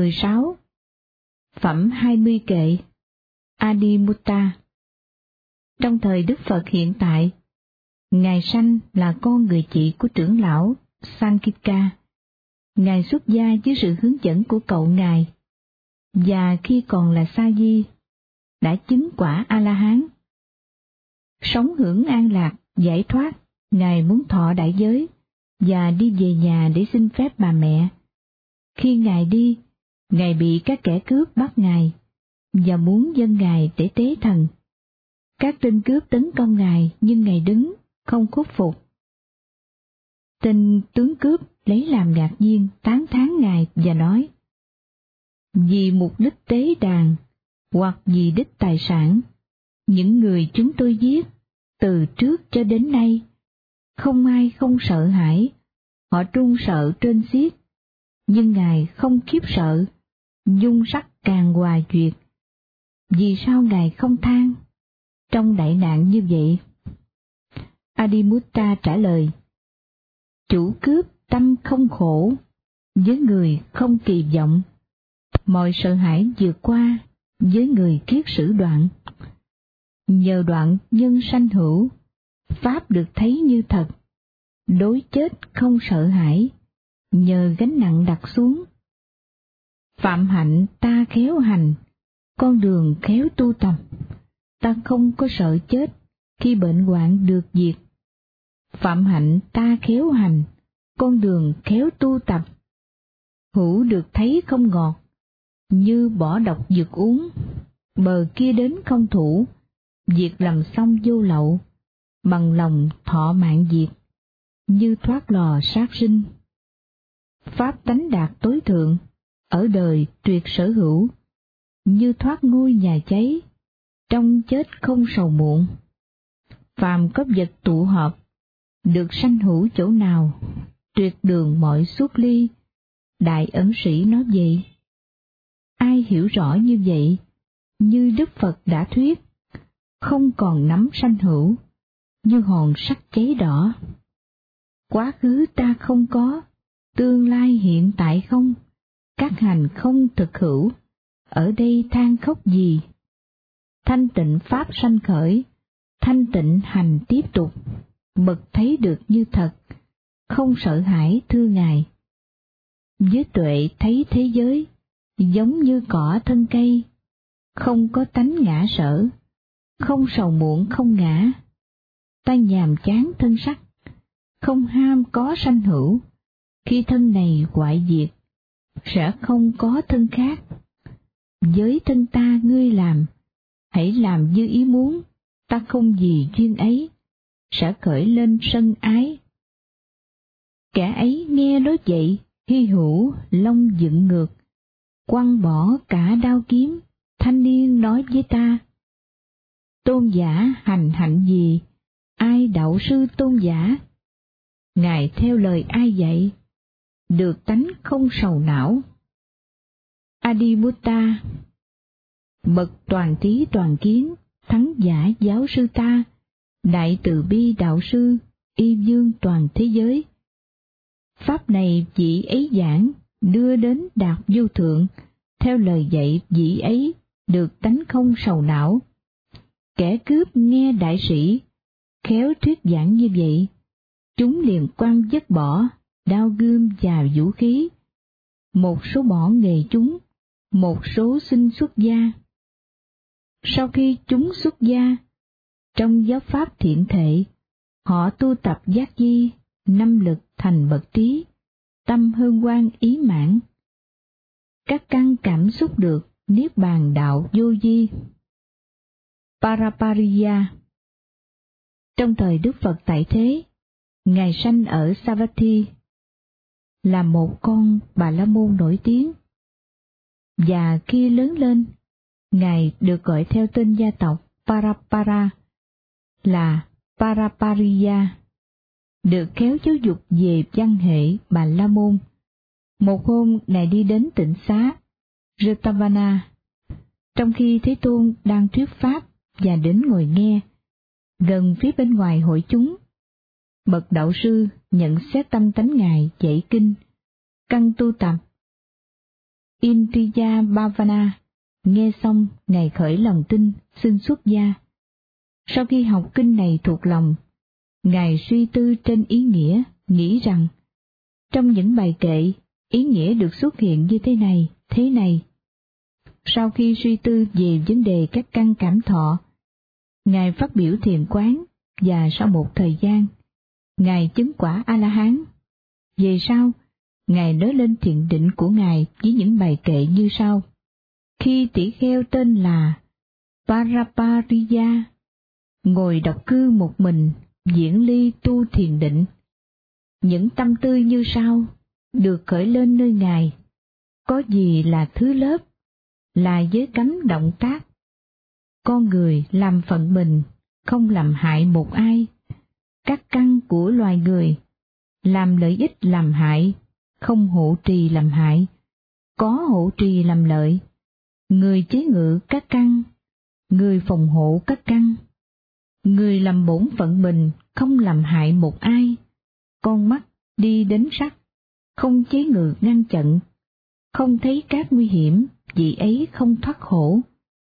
16. Phẩm 20 kệ Adimutta. Trong thời Đức Phật hiện tại, Ngài sanh là con người chị của trưởng lão Sankika. Ngài xuất gia dưới sự hướng dẫn của cậu Ngài, và khi còn là Sa Di, đã chứng quả A-la-hán. Sống hưởng an lạc, giải thoát, Ngài muốn thọ đại giới, và đi về nhà để xin phép bà mẹ. Khi Ngài đi, Ngài bị các kẻ cướp bắt Ngài, và muốn dâng Ngài để tế thần. Các tên cướp tấn công Ngài, nhưng Ngài đứng, không khuất phục. Tên tướng cướp lấy làm ngạc nhiên, tán thán Ngài và nói: vì mục đích tế đàn, hoặc vì đích tài sản, những người chúng tôi giết, từ trước cho đến nay, không ai không sợ hãi, họ trung sợ trên xiết, nhưng Ngài không khiếp sợ, dung sắc càng hòa duyệt. Vì sao Ngài không than trong đại nạn như vậy? Adimutta trả lời: chủ cướp tâm không khổ, với người không kỳ vọng, mọi sợ hãi vượt qua, với người kiết sử đoạn. Nhờ đoạn nhân sanh hữu, pháp được thấy như thật, đối chết không sợ hãi, nhờ gánh nặng đặt xuống. Phạm hạnh ta khéo hành, con đường khéo tu tập, ta không có sợ chết khi bệnh hoạn được diệt. Phạm hạnh ta khéo hành, con đường khéo tu tập, hữu được thấy không ngọt, như bỏ độc dược uống, bờ kia đến không thủ, việc làm xong vô lậu, bằng lòng thọ mạng diệt, như thoát lò sát sinh. Pháp tánh đạt tối thượng, ở đời tuyệt sở hữu, như thoát ngôi nhà cháy, trong chết không sầu muộn. Phàm có vật tụ hợp, được sanh hữu chỗ nào, tuyệt đường mọi xuất ly, đại ẩn sĩ nói vậy. Ai hiểu rõ như vậy, như Đức Phật đã thuyết, không còn nắm sanh hữu, như hòn sắt cháy đỏ. Quá khứ ta không có, tương lai hiện tại không, các hành không thực hữu, ở đây than khóc gì? Thanh tịnh pháp sanh khởi, thanh tịnh hành tiếp tục, bậc thấy được như thật, không sợ hãi thưa Ngài. Với tuệ thấy thế giới, giống như cỏ thân cây, không có tánh ngã sở, không sầu muộn không ngã. Ta nhàm chán thân sắc, không ham có sanh hữu, khi thân này hoại diệt, sẽ không có thân khác. Với thân ta ngươi làm, hãy làm như ý muốn, ta không gì duyên ấy, sẽ khởi lên sân ái. Kẻ ấy nghe nói vậy, hy hữu lông dựng ngược, quăng bỏ cả đao kiếm, thanh niên nói với ta: tôn giả hành hạnh gì, ai đạo sư tôn giả? Ngài theo lời ai dạy, được tánh không sầu não. Adimutta. Bậc toàn trí toàn kiến, thắng giả giáo sư ta, đại từ bi đạo sư, y dương toàn thế giới. Pháp này vị ấy giảng, đưa đến đạt vô thượng, theo lời dạy vị ấy, được tánh không sầu não. Kẻ cướp nghe đại sĩ, khéo thuyết giảng như vậy, chúng liền quăng vứt bỏ, đao gươm và vũ khí. Một số bỏ nghề chúng, một số xin xuất gia. Sau khi chúng xuất gia, trong giáo pháp thiện thệ, họ tu tập giác di, năm lực thành bậc trí, tâm hân hoan ý mãn. Các căn cảm xúc được niết bàn đạo vô di. Parapariya. Trong thời Đức Phật tại thế, Ngài sanh ở Savatthi, là một con Bà La Môn nổi tiếng. Và khi lớn lên, Ngài được gọi theo tên gia tộc Parapara, là Parapariya, được khéo giáo dục về văn hệ Bà La Môn. Một hôm Ngài đi đến tịnh xá Jetavana, trong khi Thế Tôn đang thuyết pháp và đến ngồi nghe, gần phía bên ngoài hội chúng. Bậc đạo sư nhận xét tâm tánh Ngài dạy kinh, căn tu tập. Indriya Bhavana. Nghe xong, ngài khởi lòng tin, xin xuất gia. Sau khi học kinh này thuộc lòng, ngài suy tư trên ý nghĩa, nghĩ rằng, trong những bài kệ, ý nghĩa được xuất hiện như thế này, thế này. Sau khi suy tư về vấn đề các căn cảm thọ, ngài phát biểu thiền quán, và sau một thời gian, ngài chứng quả A-la-hán. Về sau, ngài nói lên thiền định của ngài với những bài kệ như sau. Khi tỷ kheo tên là Parapariya ngồi độc cư một mình, diễn ly tu thiền định, những tâm tư như sau được khởi lên nơi ngài. Có gì là thứ lớp, là giới cấm động tác. Con người làm phận mình, không làm hại một ai. Các căn của loài người, làm lợi ích làm hại, không hộ trì làm hại, có hộ trì làm lợi. Người chế ngự các căn, người phòng hộ các căn. Người làm bổn phận mình, không làm hại một ai. Con mắt đi đến sắc, không chế ngự ngăn chặn. Không thấy các nguy hiểm, vì ấy không thoát khổ.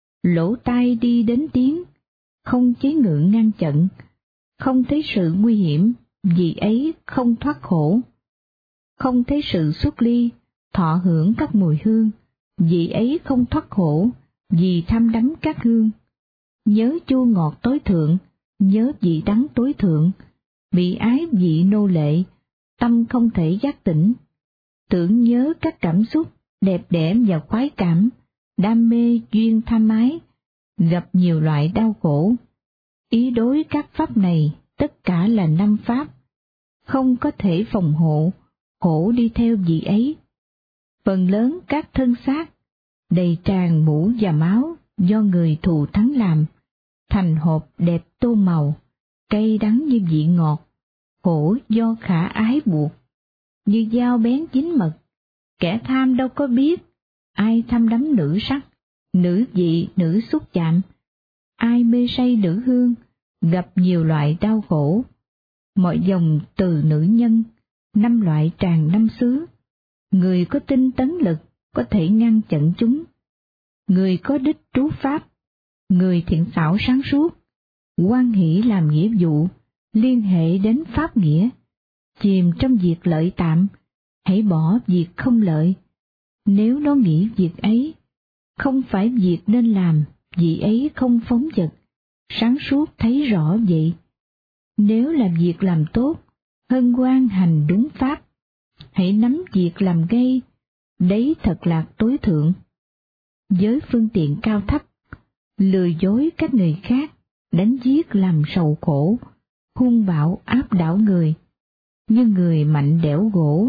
Lỗ tai đi đến tiếng, không chế ngự ngăn chặn. Không thấy sự nguy hiểm, vì ấy không thoát khổ. Không thấy sự xuất ly, thọ hưởng các mùi hương, vì ấy không thoát khổ, vì tham đắm các hương. Nhớ chua ngọt tối thượng, nhớ vị đắng tối thượng, bị ái vị nô lệ, tâm không thể giác tỉnh. Tưởng nhớ các cảm xúc, đẹp đẽ và khoái cảm, đam mê duyên tham ái, gặp nhiều loại đau khổ. Ý đối các pháp này, tất cả là năm pháp, không có thể phòng hộ, khổ đi theo vị ấy. Phần lớn các thân xác, đầy tràn mũ và máu, do người thù thắng làm, thành hộp đẹp tô màu, cay đắng như vị ngọt, khổ do khả ái buộc, như dao bén dính mật. Kẻ tham đâu có biết, ai tham đắm nữ sắc, nữ vị, nữ xúc chạm, ai mê say nữ hương, gặp nhiều loại đau khổ. Mọi dòng từ nữ nhân, 5 loại tràn 5 xứ. Người có tinh tấn lực có thể ngăn chặn chúng. Người có đích trú pháp, người thiện xảo sáng suốt, hoan hỷ làm nghĩa vụ, liên hệ đến pháp nghĩa. Chìm trong việc lợi tạm, hãy bỏ việc không lợi. Nếu nó nghĩ việc ấy không phải việc nên làm, vì ấy không phóng dật, sáng suốt thấy rõ vậy. Nếu là việc làm tốt, hân hoan hành đúng pháp, hãy nắm việc làm gây, đấy thật lạc tối thượng. Với phương tiện cao thấp, lừa dối các người khác, đánh giết làm sầu khổ, hung bạo áp đảo người, như người mạnh đẽo gỗ,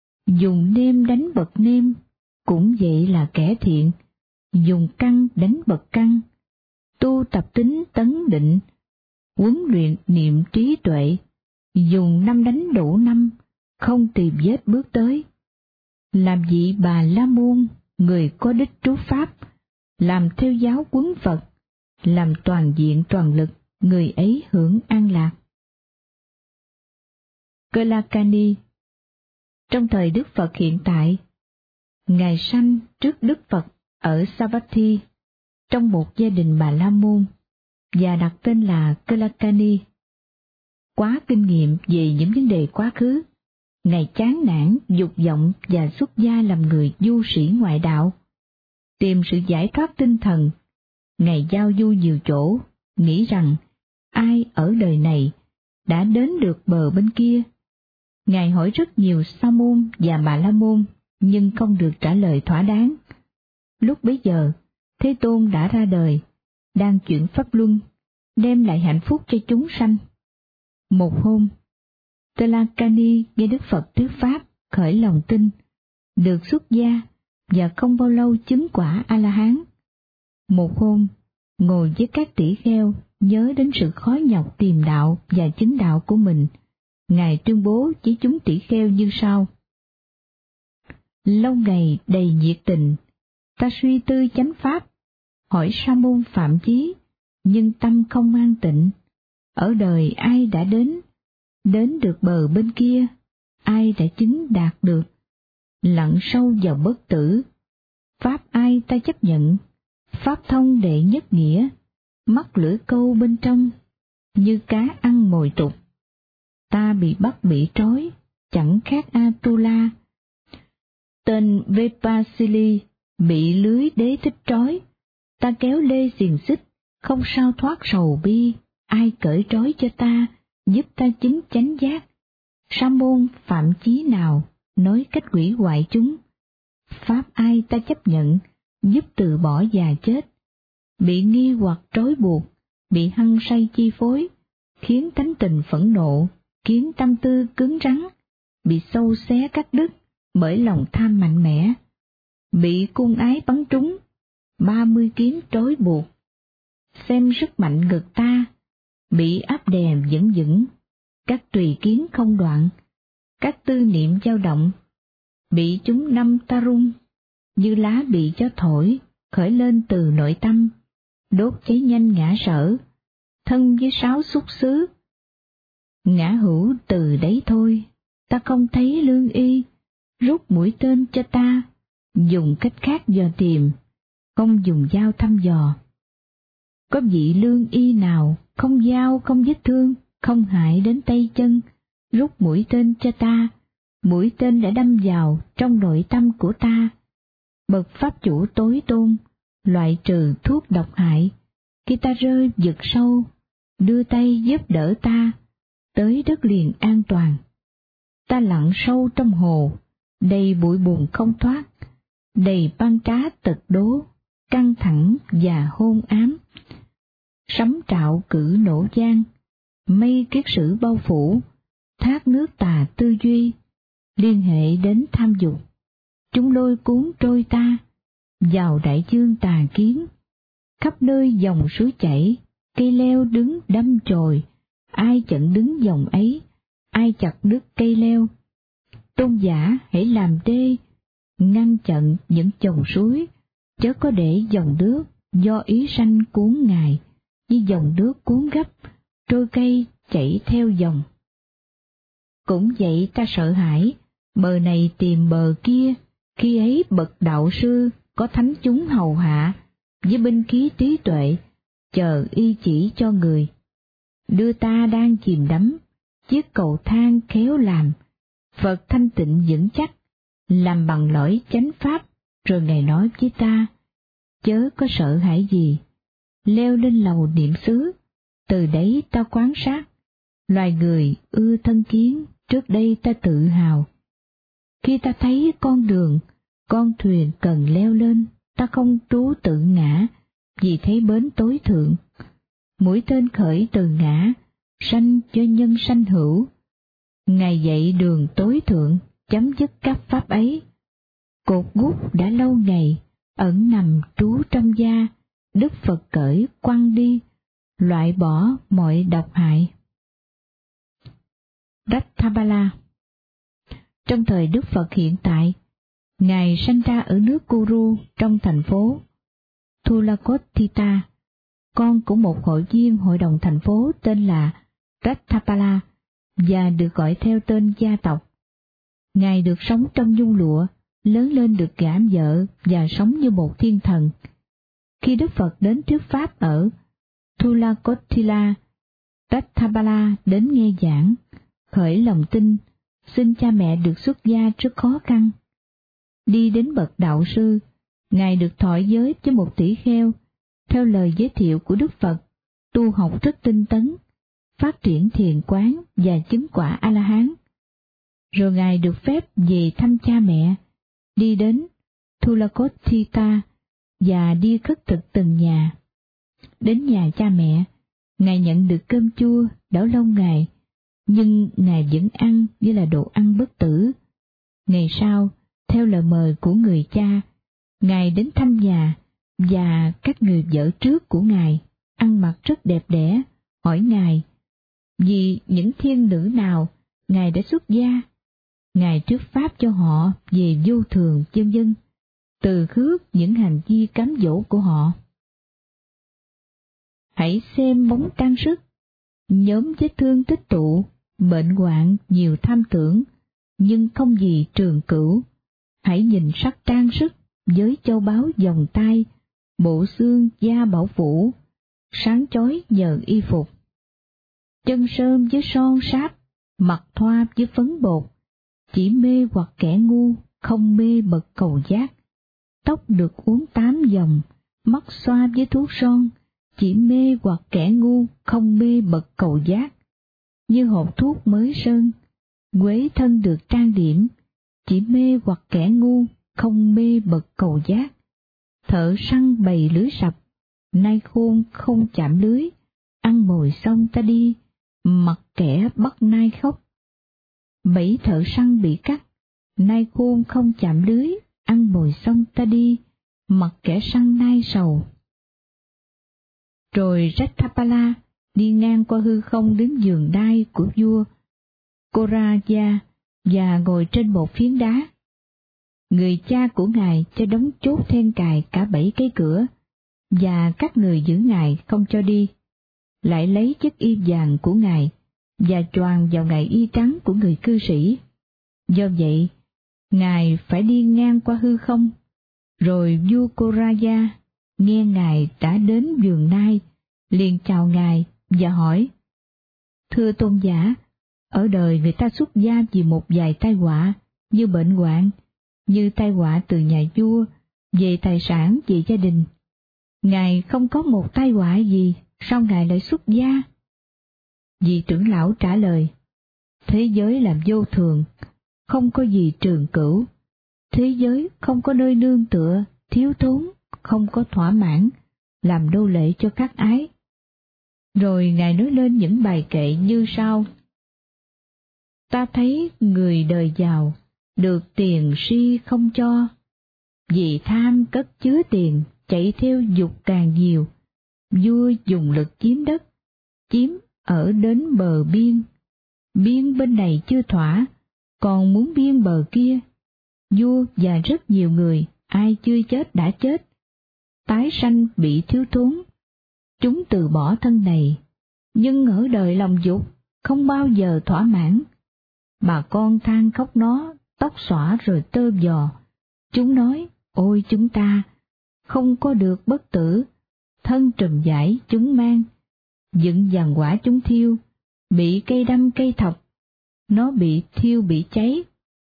dùng nêm đánh bậc nêm, cũng vậy là kẻ thiện, dùng căn đánh bậc căn, tu tập tính tấn định, huấn luyện niệm trí tuệ, dùng 5 đánh đủ 5, không tìm vết bước tới. Làm vị Bà La Môn, người có đích trú pháp, làm theo giáo huấn Phật, làm toàn diện toàn lực, người ấy hưởng an lạc. Kelakani. Trong thời Đức Phật hiện tại, Ngài sanh trước Đức Phật ở Savatthi, trong một gia đình Bà La Môn, và đặt tên là Kelakani. Quá kinh nghiệm về những vấn đề quá khứ, Ngài chán nản, dục vọng và xuất gia làm người du sĩ ngoại đạo. Tìm sự giải thoát tinh thần, Ngài giao du nhiều chỗ, nghĩ rằng ai ở đời này đã đến được bờ bên kia. Ngài hỏi rất nhiều Sa môn và Bà La môn, nhưng không được trả lời thỏa đáng. Lúc bấy giờ, Thế Tôn đã ra đời, đang chuyển pháp luân, đem lại hạnh phúc cho chúng sanh. Một hôm, Kelakani nghe Đức Phật thuyết pháp, khởi lòng tin, được xuất gia và không bao lâu chứng quả A-la-hán. Một hôm, ngồi với các tỷ kheo, nhớ đến sự khó nhọc tìm đạo và chứng đạo của mình, Ngài tuyên bố với chúng tỷ kheo như sau. Lâu ngày đầy nhiệt tình, ta suy tư chánh pháp, hỏi Sa môn Phạm Chí, nhưng tâm không an tịnh. Ở đời ai đã đến được bờ bên kia, ai đã chứng đạt được, lặn sâu vào bất tử. Pháp ai ta chấp nhận, pháp thông đệ nhất nghĩa, mắc lưỡi câu bên trong, như cá ăn mồi tục. Ta bị bắt bị trói, chẳng khác Atula. Tên Vipasili bị lưới đế thích trói, ta kéo lê xiềng xích, không sao thoát sầu bi, ai cởi trói cho ta, giúp ta chứng chánh giác. Sa môn phạm chí nào, nói cách quỷ hoại chúng. Pháp ai ta chấp nhận, giúp từ bỏ già chết. Bị nghi hoặc trói buộc, bị hăng say chi phối, khiến tánh tình phẫn nộ, khiến tâm tư cứng rắn, bị sâu xé cắt đứt bởi lòng tham mạnh mẽ. Bị cung ái bắn trúng, 30 kiếm trói buộc. Xem sức mạnh ngực ta, bị áp đè vững vững, các tùy kiến không đoạn, các tư niệm dao động, bị chúng năm ta rung, như lá bị gió thổi, khởi lên từ nội tâm, đốt cháy nhanh ngã sở, thân với 6 xúc xứ. Ngã hữu từ đấy thôi, ta không thấy lương y, rút mũi tên cho ta, dùng cách khác dò tìm, không dùng dao thăm dò. Có vị lương y nào, không dao không vết thương, không hại đến tay chân, rút mũi tên cho ta, mũi tên đã đâm vào trong nội tâm của ta. Bậc pháp chủ tối tôn, loại trừ thuốc độc hại, khi ta rơi vực sâu, đưa tay giúp đỡ ta, tới đất liền an toàn. Ta lặn sâu trong hồ, đầy bụi bùn không thoát, đầy băng trá tật đố, căng thẳng và hôn ám. Sấm trạo cử nổ giang, mây kiết sử bao phủ, thác nước tà tư duy, liên hệ đến tham dục. Chúng lôi cuốn trôi ta, vào đại dương tà kiến, khắp nơi dòng suối chảy, cây leo đứng đâm chồi, ai chặn đứng dòng ấy, ai chặt đứt cây leo. Tôn giả hãy làm đê, ngăn chặn những dòng suối, chớ có để dòng nước do ý sanh cuốn ngài, như dòng nước cuốn gấp, trôi cây chảy theo dòng. Cũng vậy ta sợ hãi, bờ này tìm bờ kia, khi ấy bậc đạo sư có thánh chúng hầu hạ, với binh khí trí tuệ, chờ y chỉ cho người. Đưa ta đang chìm đắm, chiếc cầu thang khéo làm, Phật thanh tịnh vững chắc, làm bằng lõi chánh pháp, rồi Ngài nói với ta, chớ có sợ hãi gì, leo lên lầu niệm xứ, từ đấy ta quan sát, loài người ưa thân kiến, trước đây ta tự hào. Khi ta thấy con đường, con thuyền cần leo lên, ta không trú tự ngã, vì thấy bến tối thượng. Mũi tên khởi từ ngã, sanh cho nhân sanh hữu. Ngài dạy đường tối thượng, chấm dứt các pháp ấy. Cột gút đã lâu ngày, ẩn nằm trú trong da, Đức Phật cởi quăng đi, loại bỏ mọi độc hại. Rathabala. Trong thời Đức Phật hiện tại, Ngài sanh ra ở nước Kuru trong thành phố Thulakothita, con của một hội viên hội đồng thành phố tên là Rathabala, và được gọi theo tên gia tộc. Ngài được sống trong nhung lụa, lớn lên được gả vợ và sống như một thiên thần. Khi Đức Phật đến thuyết pháp ở Thulakothila, Rathabala đến nghe giảng, khởi lòng tin, xin cha mẹ được xuất gia rất khó khăn. Đi đến bậc đạo sư, Ngài được thọ giới với một tỷ kheo, theo lời giới thiệu của Đức Phật, tu học rất tinh tấn, phát triển thiền quán và chứng quả A-la-hán. Rồi Ngài được phép về thăm cha mẹ, đi đến Thulakothita và đi khất thực từng nhà. Đến nhà cha mẹ, Ngài nhận được cơm chua đảo lâu ngày, nhưng Ngài vẫn ăn như là đồ ăn bất tử. Ngày sau, theo lời mời của người cha, Ngài đến thăm nhà, và các người vợ trước của Ngài, ăn mặc rất đẹp đẽ, hỏi Ngài, vì những thiên nữ nào Ngài đã xuất gia. Ngài thuyết pháp cho họ về vô thường vân vân, từ khước những hành vi cám dỗ của họ. Hãy xem bóng trang sức, nhóm vết thương tích tụ, bệnh hoạn nhiều tham tưởng, nhưng không gì trường cửu. Hãy nhìn sắc trang sức, với châu báu vòng tay, bộ xương da bảo phủ, sáng chói nhờ y phục. Chân sơm với son sáp, mặt thoa với phấn bột, chỉ mê hoặc kẻ ngu, không mê bậc cầu giác. Tóc được uốn 8 vòng, mắt xoa với thuốc son, chỉ mê hoặc kẻ ngu, không mê bậc cầu giác. Như hộp thuốc mới sơn, quế thân được trang điểm, chỉ mê hoặc kẻ ngu, không mê bậc cầu giác. Thợ săn bày lưới sập, nay khôn không chạm lưới, ăn mồi xong ta đi, mặc kẻ bắt nai khóc. Bẫy thợ săn bị cắt, nay khôn không chạm lưới, ăn mồi xong ta đi, mặc kẻ săn nai sầu. Rồi Ratthapala đi ngang qua hư không đến giường đai của vua Koraja và ngồi trên một phiến đá. Người cha của ngài cho đóng chốt then cài cả 7 cái cửa, và các người giữ ngài không cho đi, lại lấy chiếc y vàng của ngài và choàng vào ngài y trắng của người cư sĩ. Do vậy, ngài phải đi ngang qua hư không. Rồi vua Koraja nghe ngài đã đến vườn nai, liền chào ngài và hỏi: Thưa tôn giả, ở đời người ta xuất gia vì một vài tai họa như bệnh hoạn, như tai họa từ nhà vua, về tài sản, về gia đình. Ngài không có một tai họa gì, sao ngài lại xuất gia? Vị trưởng lão trả lời: Thế giới là vô thường, không có gì trường cửu. Thế giới không có nơi nương tựa, thiếu thốn, không có thỏa mãn, làm nô lệ cho các ái. Rồi ngài nói lên những bài kệ như sau: Ta thấy người đời giàu, được tiền si không cho, vì tham cất chứa tiền, chạy theo dục càng nhiều. Vua dùng lực chiếm đất, chiếm ở đến bờ biên. Biên bên này chưa thỏa, còn muốn biên bờ kia. Vua và rất nhiều người, ai chưa chết đã chết. Tái sanh bị thiếu thốn. Chúng từ bỏ thân này, nhưng ở đời lòng dục, không bao giờ thỏa mãn. Bà con than khóc nó, tóc xõa rồi tơ giò. Chúng nói: Ôi chúng ta, không có được bất tử, thân trùm vải chúng mang, dựng giàn quả chúng thiêu, bị cây đâm cây thọc, nó bị thiêu bị cháy.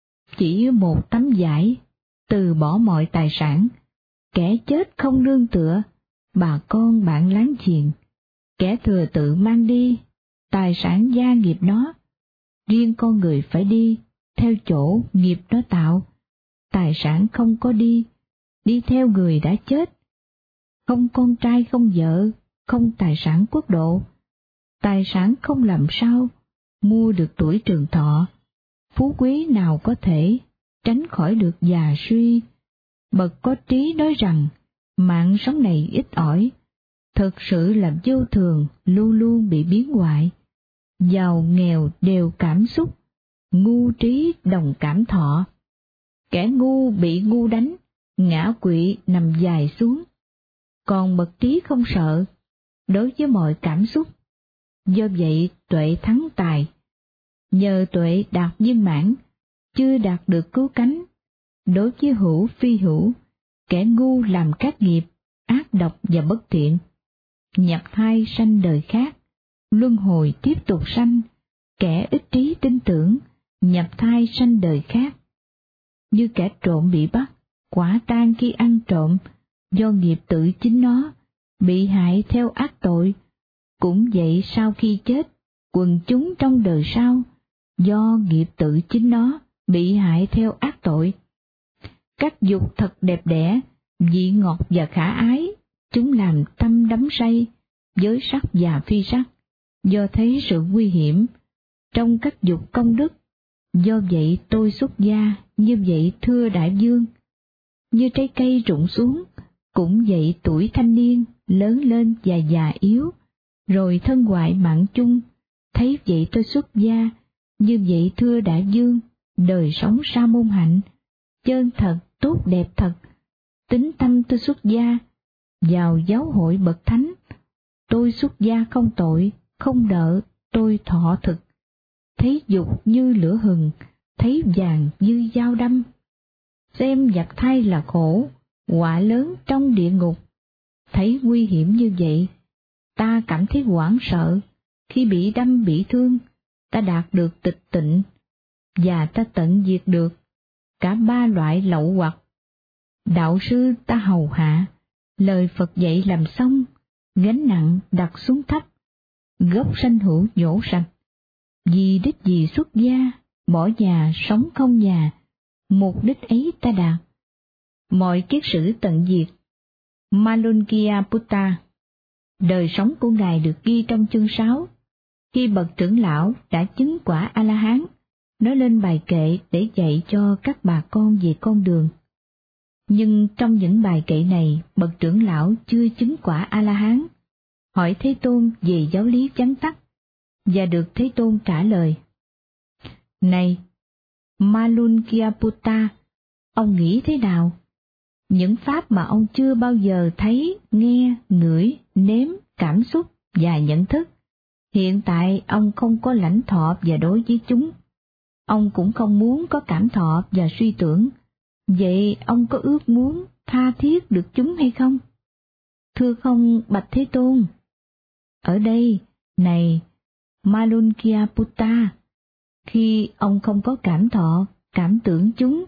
Chỉ một tấm vải, từ bỏ mọi tài sản, kẻ chết không nương tựa, bà con bạn láng giềng, kẻ thừa tự mang đi, tài sản gia nghiệp nó, riêng con người phải đi, theo chỗ nghiệp nó tạo, tài sản không có đi, đi theo người đã chết, không con trai không vợ, không tài sản quốc độ, tài sản không làm sao mua được tuổi trường thọ, phú quý nào có thể tránh khỏi được già suy. Bậc có trí nói rằng mạng sống này ít ỏi, thực sự là vô thường, luôn luôn bị biến hoại. Giàu nghèo đều cảm xúc, ngu trí đồng cảm thọ. Kẻ ngu bị ngu đánh, ngã quỵ nằm dài xuống. Còn bậc trí không sợ, đối với mọi cảm xúc. Do vậy tuệ thắng tài. Nhờ tuệ đạt viên mãn, chưa đạt được cứu cánh. Đối với hữu phi hữu, kẻ ngu làm các nghiệp, ác độc và bất thiện. Nhập thai sanh đời khác, luân hồi tiếp tục sanh, kẻ ích trí tin tưởng, nhập thai sanh đời khác. Như kẻ trộm bị bắt, quả tang khi ăn trộm, do nghiệp tự chính nó, bị hại theo ác tội. Cũng vậy sau khi chết, quần chúng trong đời sau, do nghiệp tự chính nó, bị hại theo ác tội. Các dục thật đẹp đẽ, vị ngọt và khả ái, chúng làm tâm đắm say, với sắc và phi sắc, do thấy sự nguy hiểm trong các dục công đức. Do vậy tôi xuất gia, như vậy thưa đại vương. Như trái cây rụng xuống, cũng vậy tuổi thanh niên, lớn lên và già yếu, rồi thân hoại mạng chung. Thấy vậy tôi xuất gia, như vậy thưa đại vương, đời sống sa môn hạnh, chân thật, tốt đẹp thật. Tính tâm tôi xuất gia, vào giáo hội bậc thánh. Tôi xuất gia không tội, không nợ, tôi thọ thực. Thấy dục như lửa hừng, thấy vàng như dao đâm. Xem nhập thai là khổ, Quả lớn trong địa ngục. Thấy nguy hiểm như vậy, ta cảm thấy hoảng sợ. Khi bị đâm bị thương, ta đạt được tịch tịnh, và ta tận diệt được cả 3 loại lậu hoặc. Đạo sư ta hầu hạ, lời Phật dạy làm xong, gánh nặng đặt xuống thấp, gốc sanh hữu nhổ sạch. Vì đích gì xuất gia, bỏ nhà sống không nhà, mục đích ấy ta đạt. Mọi kiết sử tận diệt. Malunkyaputta. Đời sống của Ngài được ghi trong chương 6. Khi bậc trưởng lão đã chứng quả A-la-hán, nói lên bài kệ để dạy cho các bà con về con đường. Nhưng trong những bài kệ này, bậc trưởng lão chưa chứng quả A-la-hán, hỏi Thế Tôn về giáo lý chánh tắc, và được Thế Tôn trả lời. Này, Malunkyaputta, ông nghĩ thế nào? Những pháp mà ông chưa bao giờ thấy, nghe, ngửi, nếm, cảm xúc và nhận thức, hiện tại ông không có lãnh thọ và đối với chúng. Ông cũng không muốn có cảm thọ và suy tưởng. Vậy ông có ước muốn tha thiết được chúng hay không? Thưa không, bạch Thế Tôn. Ở đây, này, Malunkyaputta, khi ông không có cảm thọ, cảm tưởng chúng,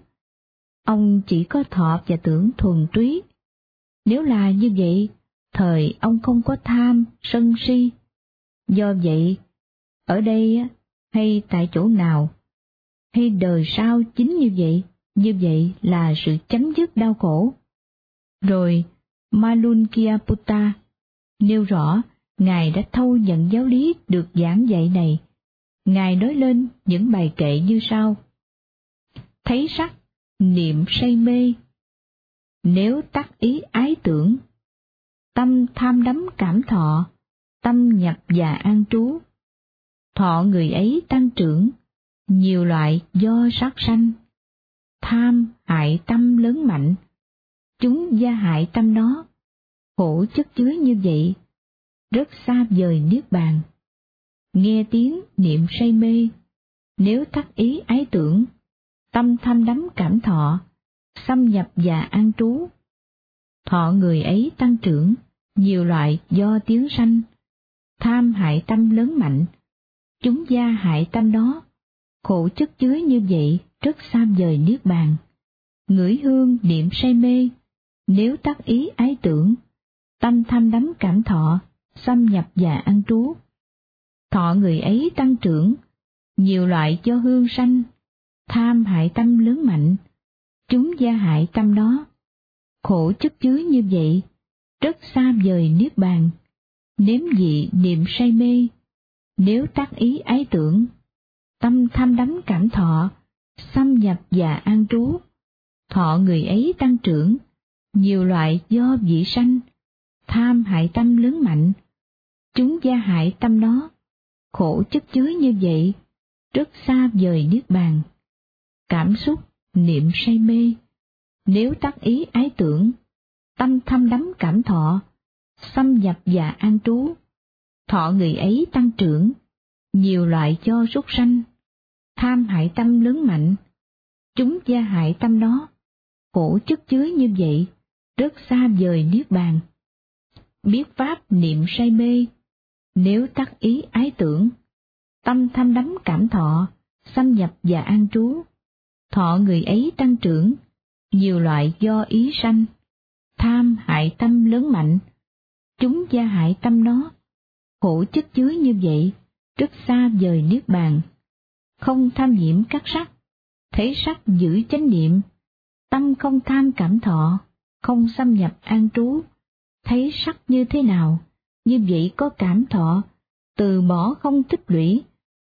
ông chỉ có thọ và tưởng thuần túy. Nếu là như vậy, thời ông không có tham, sân si. Do vậy, ở đây hay tại chỗ nào, hay đời sau chính như vậy là sự chấm dứt đau khổ. Rồi, Malunkyaputta nêu rõ Ngài đã thâu nhận giáo lý được giảng dạy này. Ngài nói lên những bài kệ như sau. Thấy sắc, niệm say mê. Nếu tắc ý ái tưởng, tâm tham đắm cảm thọ, tâm nhập và an trú. Thọ người ấy tăng trưởng, nhiều loại do sát sanh. Tham hại tâm lớn mạnh, chúng gia hại tâm nó. Khổ chất chứa như vậy, rất xa vời niết bàn. Nghe tiếng niệm say mê, nếu tắc ý ái tưởng, tâm tham đắm cảm thọ, xâm nhập và an trú. Thọ người ấy tăng trưởng, nhiều loại do tiếng sanh. Tham hại tâm lớn mạnh, chúng gia hại tâm đó. Khổ chất chứa như vậy, rất xa vời niết bàn. Ngửi hương niệm say mê, nếu tắc ý ái tưởng, tâm tham đắm cảm thọ, xâm nhập và an trú. Thọ người ấy tăng trưởng, nhiều loại do hương sanh. Tham hại tâm lớn mạnh, chúng gia hại tâm đó. Khổ chất chứa như vậy, rất xa vời niết bàn. Nếm vị niệm say mê, nếu tác ý ái tưởng, tâm tham đắm cảm thọ, xâm nhập và an trú. Thọ người ấy tăng trưởng, nhiều loại do vị sanh. Tham hại tâm lớn mạnh, chúng gia hại tâm đó. Khổ chất chứa như vậy, rất xa vời niết bàn. Cảm xúc niệm say mê, nếu tác ý ái tưởng, tâm tham đắm cảm thọ, xâm nhập và an trú. Thọ người ấy tăng trưởng, nhiều loại do súc sanh. Tham hại tâm lớn mạnh, chúng gia hại tâm đó. Khổ chất chứa như vậy, rất xa vời niết bàn. Biết pháp niệm say mê, nếu tác ý ái tưởng, tâm tham đắm cảm thọ, xâm nhập và an trú. Thọ người ấy tăng trưởng, nhiều loại do ý sanh. Tham hại tâm lớn mạnh, chúng gia hại tâm nó. Khổ chất chứa như vậy, rất xa vời niết bàn. Không tham nhiễm các sắc, thấy sắc giữ chánh niệm. Tâm không tham cảm thọ, không xâm nhập an trú. Thấy sắc như thế nào, như vậy có cảm thọ, từ bỏ không tích lũy.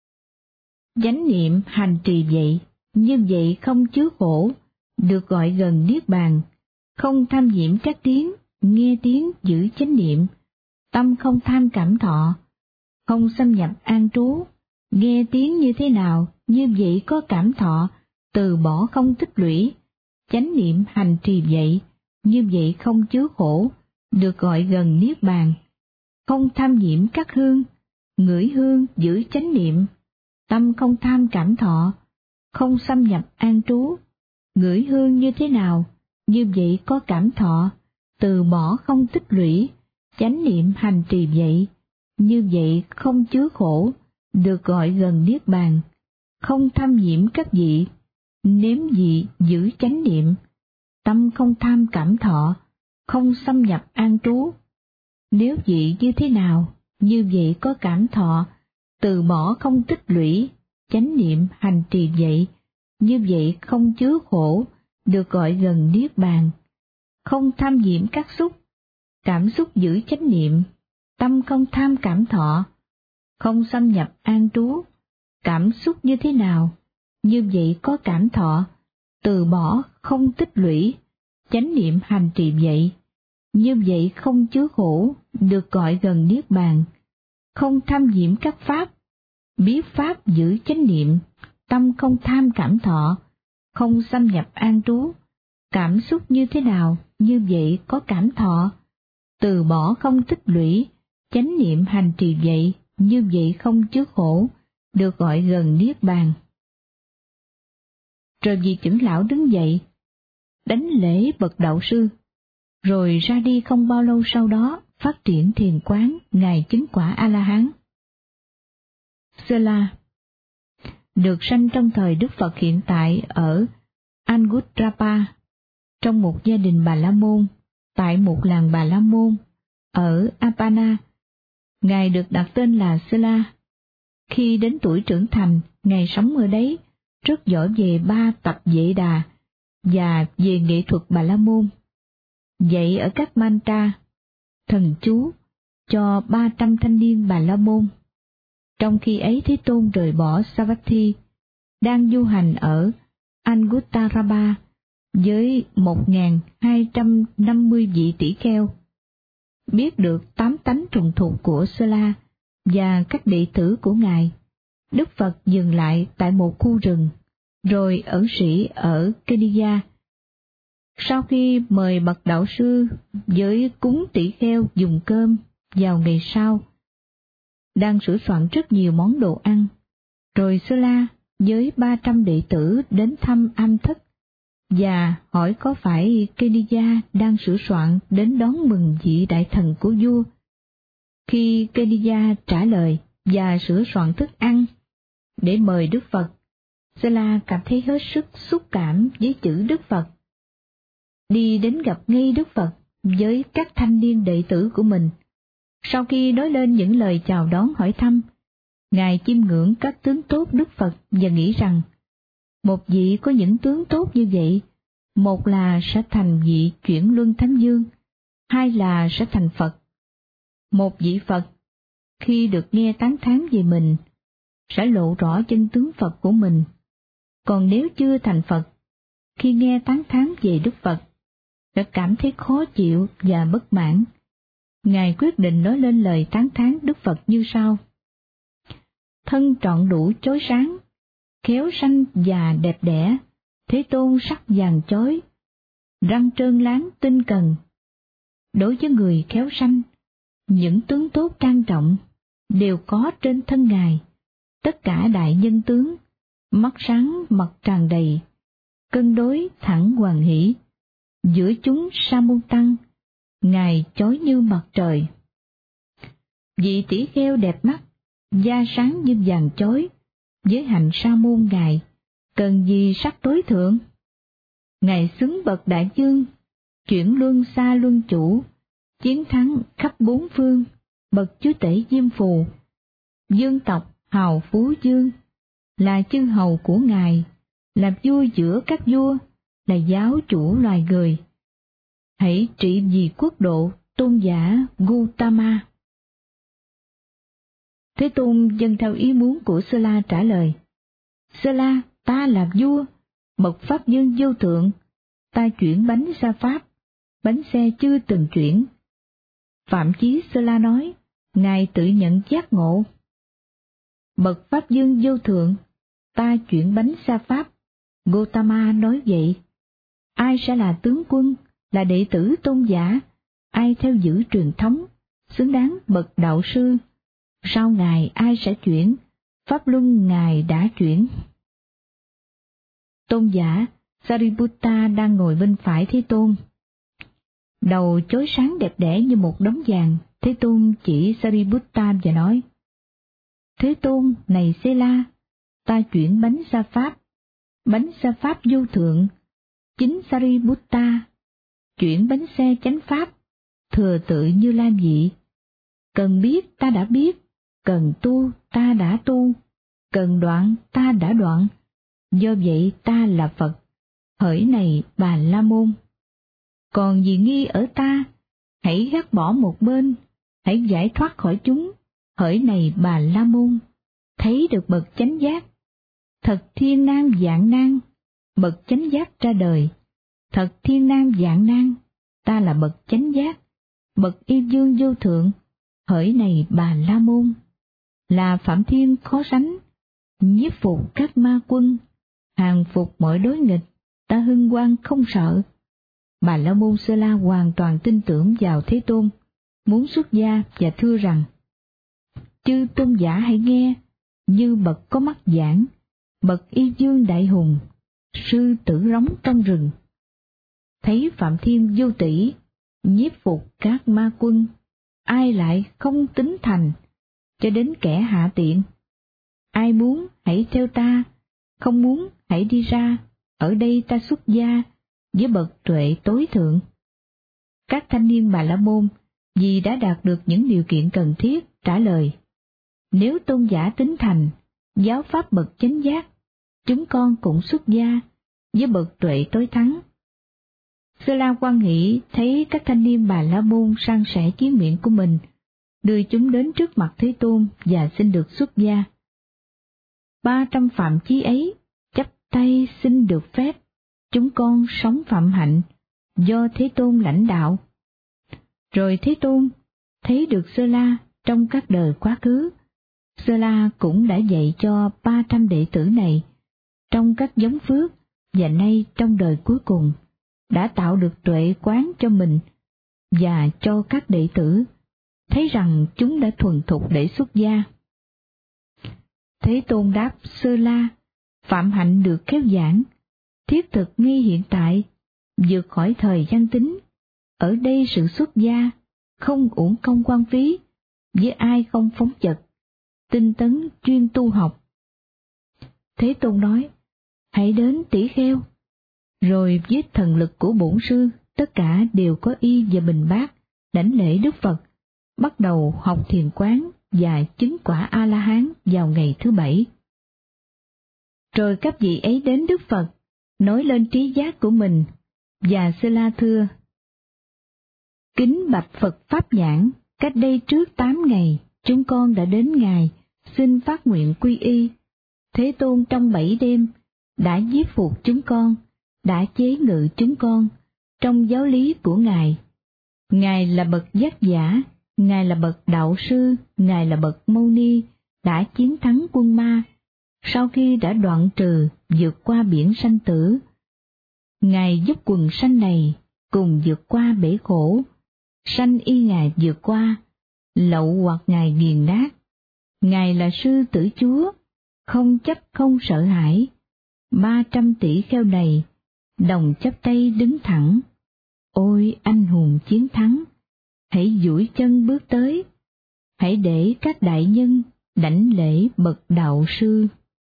Chánh niệm hành trì vậy, như vậy không chứa khổ, được gọi gần niết bàn. Không tham nhiễm các tiếng, nghe tiếng giữ chánh niệm. Tâm không tham cảm thọ, không xâm nhập an trú. Nghe tiếng như thế nào, như vậy có cảm thọ, từ bỏ không tích lũy. Chánh niệm hành trì vậy, như vậy không chứa khổ, được gọi gần niết bàn. Không tham nhiễm các hương, ngửi hương giữ chánh niệm. Tâm không tham cảm thọ, không xâm nhập an trú. Ngửi hương như thế nào, như vậy có cảm thọ, từ bỏ không tích lũy, chánh niệm hành trì vậy, như vậy không chứa khổ, được gọi gần niết bàn, không tham nhiễm các vị, nếm vị giữ chánh niệm, tâm không tham cảm thọ, không xâm nhập an trú. Nếu vị như thế nào, như vậy có cảm thọ, từ bỏ không tích lũy, chánh niệm hành trì vậy, như vậy không chứa khổ, được gọi gần niết bàn, không tham nhiễm các xúc, cảm xúc giữ chánh niệm, tâm không tham cảm thọ, không xâm nhập an trú. Cảm xúc như thế nào, như vậy có cảm thọ, từ bỏ không tích lũy, chánh niệm hành trì vậy, như vậy không chứa khổ, được gọi gần niết bàn, không tham nhiễm các pháp, biết pháp giữ chánh niệm, tâm không tham cảm thọ, không xâm nhập an trú. Cảm xúc như thế nào, như vậy có cảm thọ, từ bỏ không tích lũy, chánh niệm hành trì vậy, như vậy không chứa khổ, được gọi gần niết bàn. Rồi vị trưởng lão đứng dậy, đánh lễ bậc đạo sư, rồi ra đi. Không bao lâu sau đó phát triển thiền quán, ngài chứng quả A-la-hán. Sơ-la được sanh trong thời Đức Phật hiện tại ở Anguttara, trong một gia đình Bà La Môn, tại một làng Bà La Môn ở Apana. Ngài được đặt tên là Sơ-la. Khi đến tuổi trưởng thành, ngài sống ở đấy, rất giỏi về 3 tập Vệ Đà và về nghệ thuật Bà La Môn, dạy ở các mantra, thần chú cho 300 thanh niên Bà La Môn. Trong khi ấy Thế Tôn rời bỏ Savatthi, đang du hành ở Anguttara với 1.250 vị tỷ kheo. Biết được 8 tánh trùng thuộc của Sơ-la và các đệ tử của ngài, Đức Phật dừng lại tại một khu rừng, rồi ẩn sĩ ở Keniya. Sau khi mời bậc đạo sư với cúng tỷ kheo dùng cơm vào ngày sau, đang sửa soạn rất nhiều món đồ ăn, rồi Sơ-la với 300 đệ tử đến thăm am thất và hỏi có phải Keniya đang sửa soạn đến đón mừng vị đại thần của vua. Khi Keniya trả lời và sửa soạn thức ăn để mời Đức Phật, Sơ-la cảm thấy hết sức xúc cảm với chữ Đức Phật. Đi đến gặp ngay Đức Phật với các thanh niên đệ tử của mình. Sau khi nói lên những lời chào đón hỏi thăm, ngài chiêm ngưỡng các tướng tốt Đức Phật và nghĩ rằng, một vị có những tướng tốt như vậy, một là sẽ thành vị chuyển luân thánh vương, hai là sẽ thành Phật. Một vị Phật, khi được nghe tán thán về mình, sẽ lộ rõ chân tướng Phật của mình. Còn nếu chưa thành Phật, khi nghe tán thán về Đức Phật, sẽ cảm thấy khó chịu và bất mãn. Ngài quyết định nói lên lời tán thán Đức Phật như sau: thân trọn đủ chói sáng, khéo sanh và đẹp đẽ, Thế Tôn sắc vàng chói, răng trơn láng tinh cần. Đối với người khéo sanh, những tướng tốt trang trọng đều có trên thân ngài, tất cả đại nhân tướng, mắt sáng mặt tràn đầy, cân đối thẳng hoàn hỷ. Giữa chúng sa môn tăng, ngài chói như mặt trời. Vị tỷ kheo đẹp mắt, da sáng như vàng chói, với hạnh sa môn ngài, cần gì sắc tối thượng. Ngài xứng bậc đại vương, chuyển luân xa luân chủ, chiến thắng khắp bốn phương, bậc chúa tể Diêm Phù. Dương tộc hào phú dương, là chư hầu của ngài, là vua giữa các vua, là giáo chủ loài người. Hãy trị vì quốc độ tôn giả Gautama. Thế Tôn dâng theo ý muốn của Sơ-la trả lời: Sơ-la, ta là vua, bậc pháp vương vô thượng, ta chuyển bánh sa pháp, bánh xe chưa từng chuyển. Phạm Chí Sơ-la nói, ngài tự nhận giác ngộ. Bậc pháp vương vô thượng, ta chuyển bánh sa pháp. Gautama nói vậy. Ai sẽ là tướng quân, là đệ tử tôn giả, ai theo giữ truyền thống, xứng đáng bậc đạo sư? Sau ngài ai sẽ chuyển, pháp luân ngài đã chuyển. Tôn giả Sariputta đang ngồi bên phải Thế Tôn. Đầu chói sáng đẹp đẽ như một đống vàng, Thế Tôn chỉ Sariputta và nói: Thế Tôn, này Sela, ta chuyển bánh sa pháp vô thượng, chính Sariputta, chuyển bánh xe chánh pháp, thừa tự Như Lai vị. Cần biết ta đã biết, cần tu ta đã tu, cần đoạn ta đã đoạn, do vậy ta là Phật, hỡi này Bà La Môn. Còn gì nghi ở ta, hãy gác bỏ một bên, hãy giải thoát khỏi chúng, hỡi này Bà La Môn. Thấy được bậc chánh giác, thật thiên nan vạn nan, bậc chánh giác ra đời, thật thiên nan vạn nan, ta là bậc chánh giác, bậc yêu dương vô thượng, hỡi này Bà La Môn. Là Phạm Thiên khó sánh, nhiếp phục các ma quân, hàng phục mọi đối nghịch, ta hân hoan không sợ. Bà La Môn Sơ La hoàn toàn tin tưởng vào Thế Tôn, muốn xuất gia và thưa rằng: Chư tôn giả hãy nghe, như bậc có mắt giảng, bậc yêu dương đại hùng, sư tử rống trong rừng. Thấy Phạm Thiên vô tỷ, nhiếp phục các ma quân, ai lại không tính thành, cho đến kẻ hạ tiện. Ai muốn hãy theo ta, không muốn hãy đi ra, ở đây ta xuất gia với bậc tuệ tối thượng. Các thanh niên Bà La Môn vì đã đạt được những điều kiện cần thiết trả lời: Nếu tôn giả tính thành, giáo pháp bậc chánh giác, chúng con cũng xuất gia với bậc tuệ tối thắng. Sơ La hoan hỷ thấy các thanh niên Bà La Môn san sẻ chí nguyện của mình, đưa chúng đến trước mặt Thế Tôn và xin được xuất gia. 300 phạm chí ấy chắp tay xin được phép, chúng con sống phạm hạnh, do Thế Tôn lãnh đạo. Rồi Thế Tôn thấy được Sơ La trong các đời quá khứ, Sơ La cũng đã dạy cho 300 đệ tử này trong các giống phước, và nay trong đời cuối cùng đã tạo được tuệ quán cho mình và cho các đệ tử, thấy rằng chúng đã thuần thục để xuất gia. Thế Tôn đáp Sơ La: Phạm hạnh được khéo giảng, thiết thực ngay hiện tại, vượt khỏi thời gian tính. Ở đây sự xuất gia không uổng công quan phí, với ai không phóng dật, tinh tấn chuyên tu học. Thế Tôn nói: Hãy đến tỷ kheo. Rồi với thần lực của bổn sư, tất cả đều có y và bình bát, đảnh lễ Đức Phật, bắt đầu học thiền quán và chứng quả A-la-hán vào ngày thứ 7. Rồi các vị ấy đến Đức Phật, nói lên trí giác của mình, và Sơ La thưa: Kính bạch Phật Pháp Nhãn, cách đây trước 8 ngày, chúng con đã đến Ngài, xin phát nguyện quy y. Thế Tôn trong 7 đêm, đã nhiếp phục chúng con, đã chế ngự chúng con, trong giáo lý của Ngài. Ngài là bậc giác giả, Ngài là bậc đạo sư, Ngài là bậc mâu ni, đã chiến thắng quân ma, sau khi đã đoạn trừ, vượt qua biển sanh tử. Ngài giúp quần sanh này cùng vượt qua bể khổ, sanh y Ngài vượt qua, lậu hoặc Ngài nghiền nát. Ngài là sư tử Chúa, không chấp không sợ hãi. 300 tỷ kheo này đồng chắp tay đứng thẳng. Ôi anh hùng chiến thắng, hãy duỗi chân bước tới, hãy để các đại nhân đảnh lễ bậc đạo sư.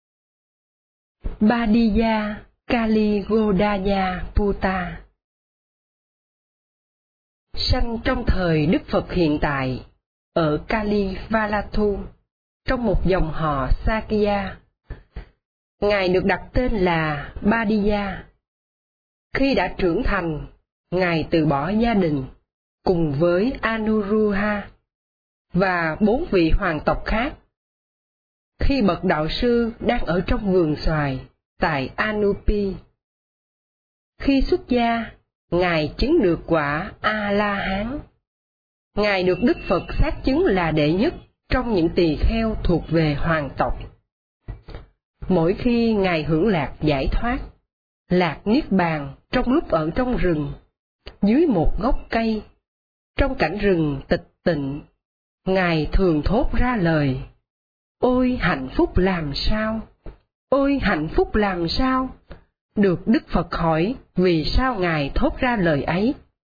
Badiya Kali Godaya Puta. Sanh trong thời Đức Phật hiện tại, ở Kali Valathu, trong một dòng họ Sakya. Ngài được đặt tên là Badiya. Khi đã trưởng thành, Ngài từ bỏ gia đình, cùng với Anuruddha và 4 vị hoàng tộc khác. Khi bậc đạo sư đang ở trong vườn xoài tại Anupi. Khi xuất gia, Ngài chứng được quả A-la-hán. Ngài được Đức Phật xác chứng là đệ nhất trong những tỳ kheo thuộc về hoàng tộc. Mỗi khi Ngài hưởng lạc giải thoát, lạc niết bàn trong lúc ở trong rừng, dưới một gốc cây, trong cảnh rừng tịch tịnh, Ngài thường thốt ra lời: Ôi hạnh phúc làm sao! Ôi hạnh phúc làm sao! được Đức Phật hỏi vì sao Ngài thốt ra lời ấy.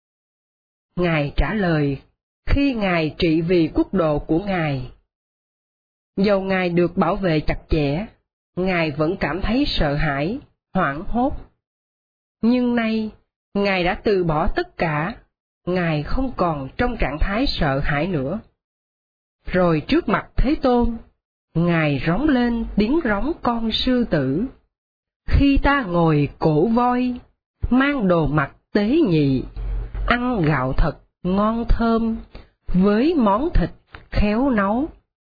Ngài trả lời khi Ngài trị vì quốc độ của Ngài. Dầu Ngài được bảo vệ chặt chẽ, Ngài vẫn cảm thấy sợ hãi, hoảng hốt. Nhưng nay, Ngài đã từ bỏ tất cả, Ngài không còn trong trạng thái sợ hãi nữa. Rồi trước mặt Thế Tôn, Ngài rống lên tiếng rống con sư tử. Khi ta ngồi cổ voi, mang đồ mặc tế nhị, ăn gạo thật ngon thơm, với món thịt khéo nấu.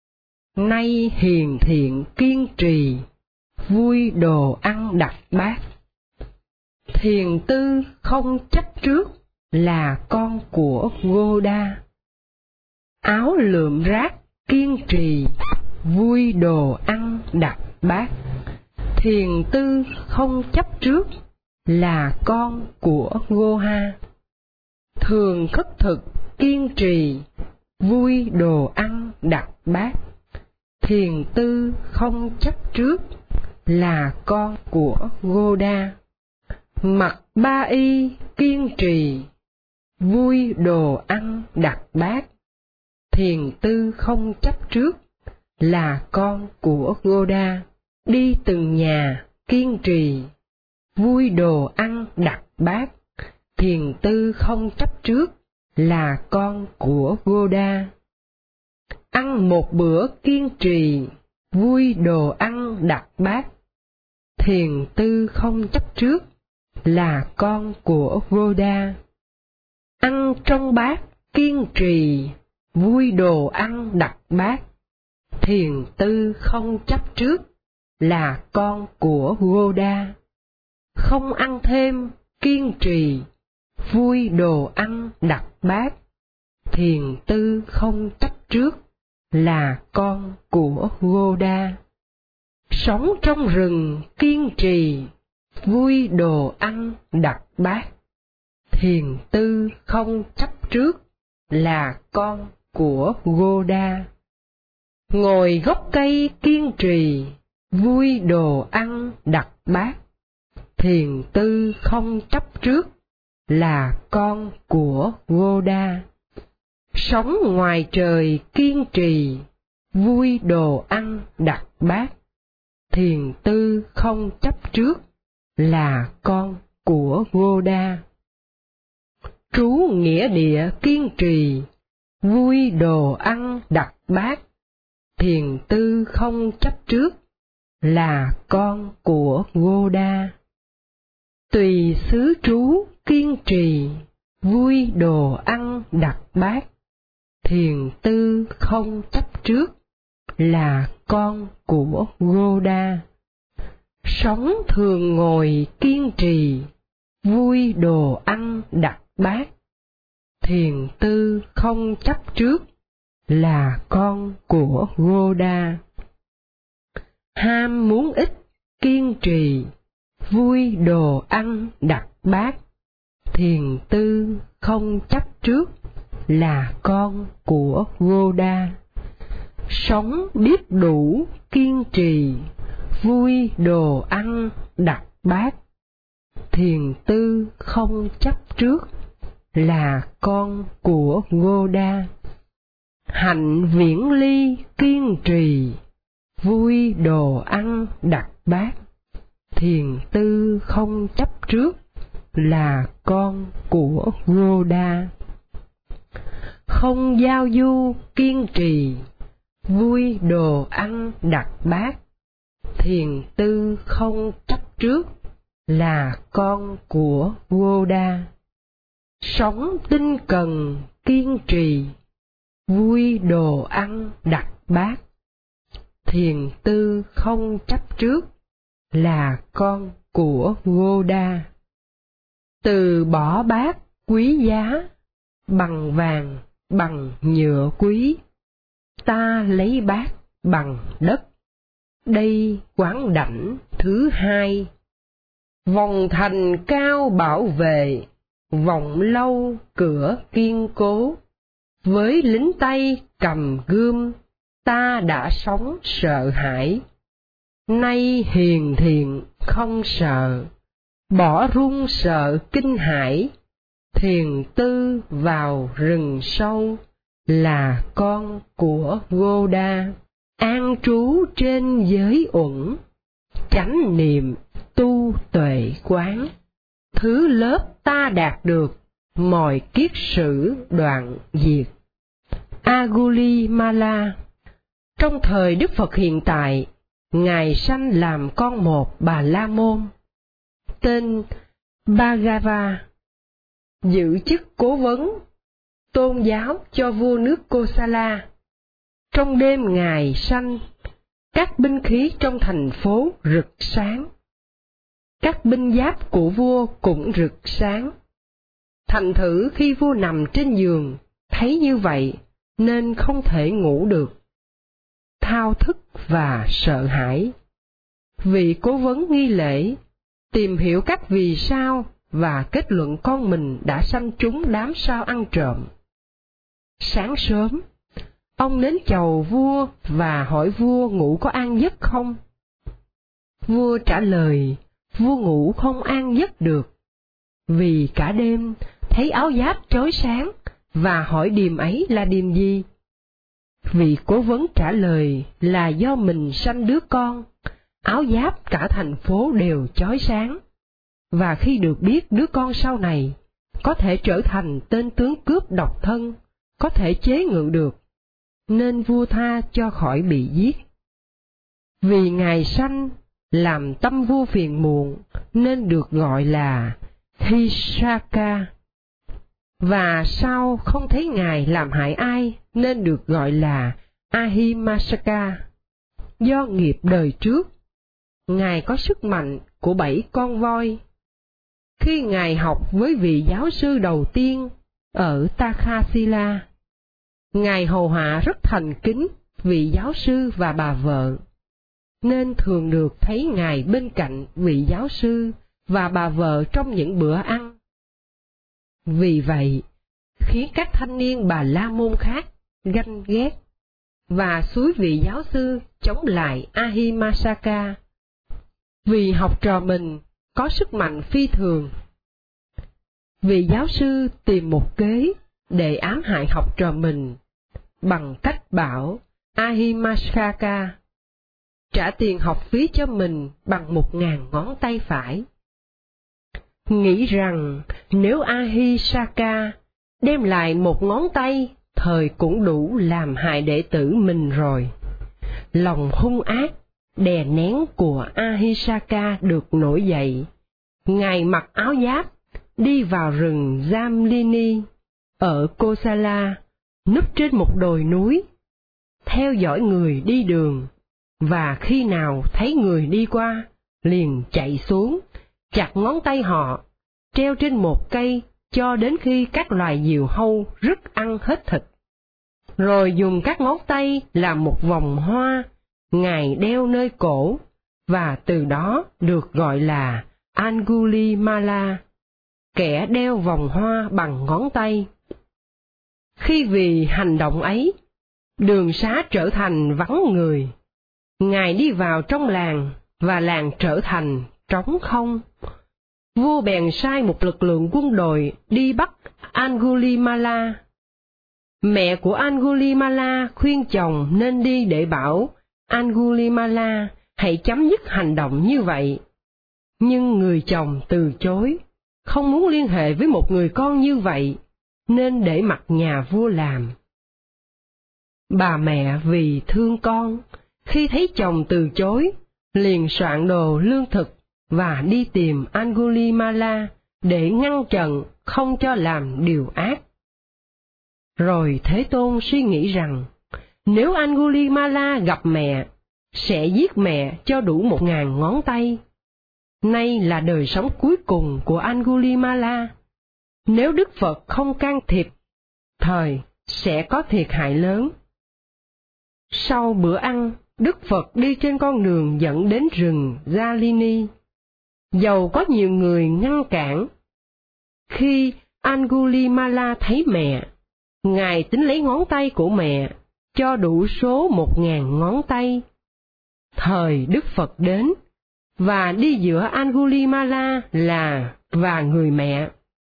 Nay hiền thiện kiên trì, vui đồ ăn đặt bát. Thiền tư không chấp trước, là con của Goda. Áo lượm rác kiên trì, vui đồ ăn đặt bát. Thiền tư không chấp trước, là con của Goha. Thường khất thực kiên trì, vui đồ ăn đặt bát. Thiền tư không chấp trước, là con của Goda. Mặc ba y kiên trì, vui đồ ăn đặt bát. Thiền tư không chấp trước, là con của Goda. Đi từng nhà kiên trì, vui đồ ăn đặt bát. Thiền tư không chấp trước, là con của Goda. Ăn một bữa kiên trì, vui đồ ăn đặt bát. Thiền tư không chấp trước, là con của Goda. Ăn trong bát kiên trì, vui đồ ăn đặt bát. Thiền tư không chấp trước, là con của Goda. Không ăn thêm kiên trì, vui đồ ăn đặt bát. Thiền tư không chấp trước, là con của Goda. Sống trong rừng kiên trì, vui đồ ăn đặt bát. Thiền tư không chấp trước, là con của Goda. Ngồi gốc cây kiên trì, vui đồ ăn đặt bát. Thiền tư không chấp trước, là con của Goda. Sống ngoài trời kiên trì, vui đồ ăn đặt bát. Thiền tư không chấp trước, là con của Goda. Trú nghĩa địa kiên trì, vui đồ ăn đặt bát. Thiền tư không chấp trước, là con của Goda. Tùy xứ trú kiên trì, vui đồ ăn đặt bát. Thiền tư không chấp trước, là con của Goda. Sống thường ngồi kiên trì, vui đồ ăn đặt bát. Thiền tư không chấp trước, là con của Goda. Ham muốn ít kiên trì, vui đồ ăn đặt bát. Thiền tư không chấp trước, là con của Goda. Sống biết đủ kiên trì, vui đồ ăn đặt bát. Thiền tư không chấp trước, là con của Goda. Hạnh viễn ly kiên trì, vui đồ ăn đặt bát. Thiền tư không chấp trước, là con của Goda. Không giao du kiên trì, vui đồ ăn đặt bát. Thiền tư không chấp trước, là con của Goda. Sống tinh cần kiên trì, vui đồ ăn đặt bát. Thiền tư không chấp trước, là con của Goda. Từ bỏ bát quý giá, bằng vàng bằng nhựa quý. Ta lấy bát bằng đất, đây quán đảnh thứ hai. Vòng thành cao bảo vệ, vòng lâu cửa kiên cố. Với lính Tây cầm gươm, ta đã sống sợ hãi. Nay hiền thiện không sợ, bỏ run sợ kinh hãi, thiền tư vào rừng sâu, là con của Goda, an trú trên giới uẩn, chánh niệm tu tuệ quán, thứ lớp ta đạt được, mọi kiết sử đoạn diệt. Angulimala. Trong thời Đức Phật hiện tại, Ngài sanh làm con một Bà La Môn, tên Bhargava, giữ chức cố vấn tôn giáo cho vua nước Kosala. Trong đêm Ngài sanh, các binh khí trong thành phố rực sáng. Các binh giáp của vua cũng rực sáng. Thành thử khi vua nằm trên giường, thấy như vậy, nên không thể ngủ được. Thao thức và sợ hãi. Vị cố vấn nghi lễ, tìm hiểu các vì sao và kết luận con mình đã sanh trúng đám sao ăn trộm. Sáng sớm, ông đến chầu vua và hỏi vua ngủ có an giấc không? Vua trả lời, vua ngủ không an giấc được, vì cả đêm thấy áo giáp chói sáng và hỏi điềm ấy là điềm gì? Vị cố vấn trả lời là do mình sanh đứa con, áo giáp cả thành phố đều chói sáng, và khi được biết đứa con sau này có thể trở thành tên tướng cướp độc thân, có thể chế ngự được, nên vua tha cho khỏi bị giết. Vì Ngài sanh làm tâm vua phiền muộn nên được gọi là Hisaka, và sau không thấy Ngài làm hại ai nên được gọi là Ahimasaka. Do nghiệp đời trước, Ngài có sức mạnh của 7 con voi. Khi Ngài học với vị giáo sư đầu tiên ở Takhasila, Ngài hầu hạ rất thành kính vị giáo sư và bà vợ, nên thường được thấy Ngài bên cạnh vị giáo sư và bà vợ trong những bữa ăn. Vì vậy, khiến các thanh niên Bà La Môn khác ganh ghét, và xúi vị giáo sư chống lại Ahimasaka, vì học trò mình có sức mạnh phi thường. Vị giáo sư tìm một kế để ám hại học trò mình, bằng cách bảo Ahimasaka trả tiền học phí cho mình bằng 1.000 ngón tay phải. Nghĩ rằng nếu Ahisaka đem lại 1 ngón tay, thời cũng đủ làm hại đệ tử mình rồi. Lòng hung ác, đè nén của Ahisaka được nổi dậy. Ngài mặc áo giáp, đi vào rừng Jamlini, ở Kosala, núp trên một đồi núi, theo dõi người đi đường, và khi nào thấy người đi qua, liền chạy xuống, chặt ngón tay họ, treo trên một cây cho đến khi các loài diều hâu rứt ăn hết thịt. Rồi dùng các ngón tay làm một vòng hoa, Ngài đeo nơi cổ, và từ đó được gọi là Angulimala, kẻ đeo vòng hoa bằng ngón tay. Khi vì hành động ấy, đường xá trở thành vắng người, Ngài đi vào trong làng, và làng trở thành trống không. Vua bèn sai một lực lượng quân đội đi bắt Angulimala. Mẹ của Angulimala khuyên chồng nên đi để bảo Angulimala hãy chấm dứt hành động như vậy. Nhưng người chồng từ chối, không muốn liên hệ với một người con như vậy, nên để mặc nhà vua làm. Bà mẹ vì thương con, khi thấy chồng từ chối, liền soạn đồ lương thực và đi tìm Angulimala để ngăn chặn không cho làm điều ác. Rồi Thế Tôn suy nghĩ rằng, nếu Angulimala gặp mẹ, sẽ giết mẹ cho đủ 1.000 ngón tay. Nay là đời sống cuối cùng của Angulimala. Nếu Đức Phật không can thiệp, thời sẽ có thiệt hại lớn. Sau bữa ăn, Đức Phật đi trên con đường dẫn đến rừng Jalini. Dầu có nhiều người ngăn cản, khi Angulimala thấy mẹ, Ngài tính lấy ngón tay của mẹ, cho đủ số 1.000 ngón tay. Thời Đức Phật đến, và đi giữa Angulimala và người mẹ.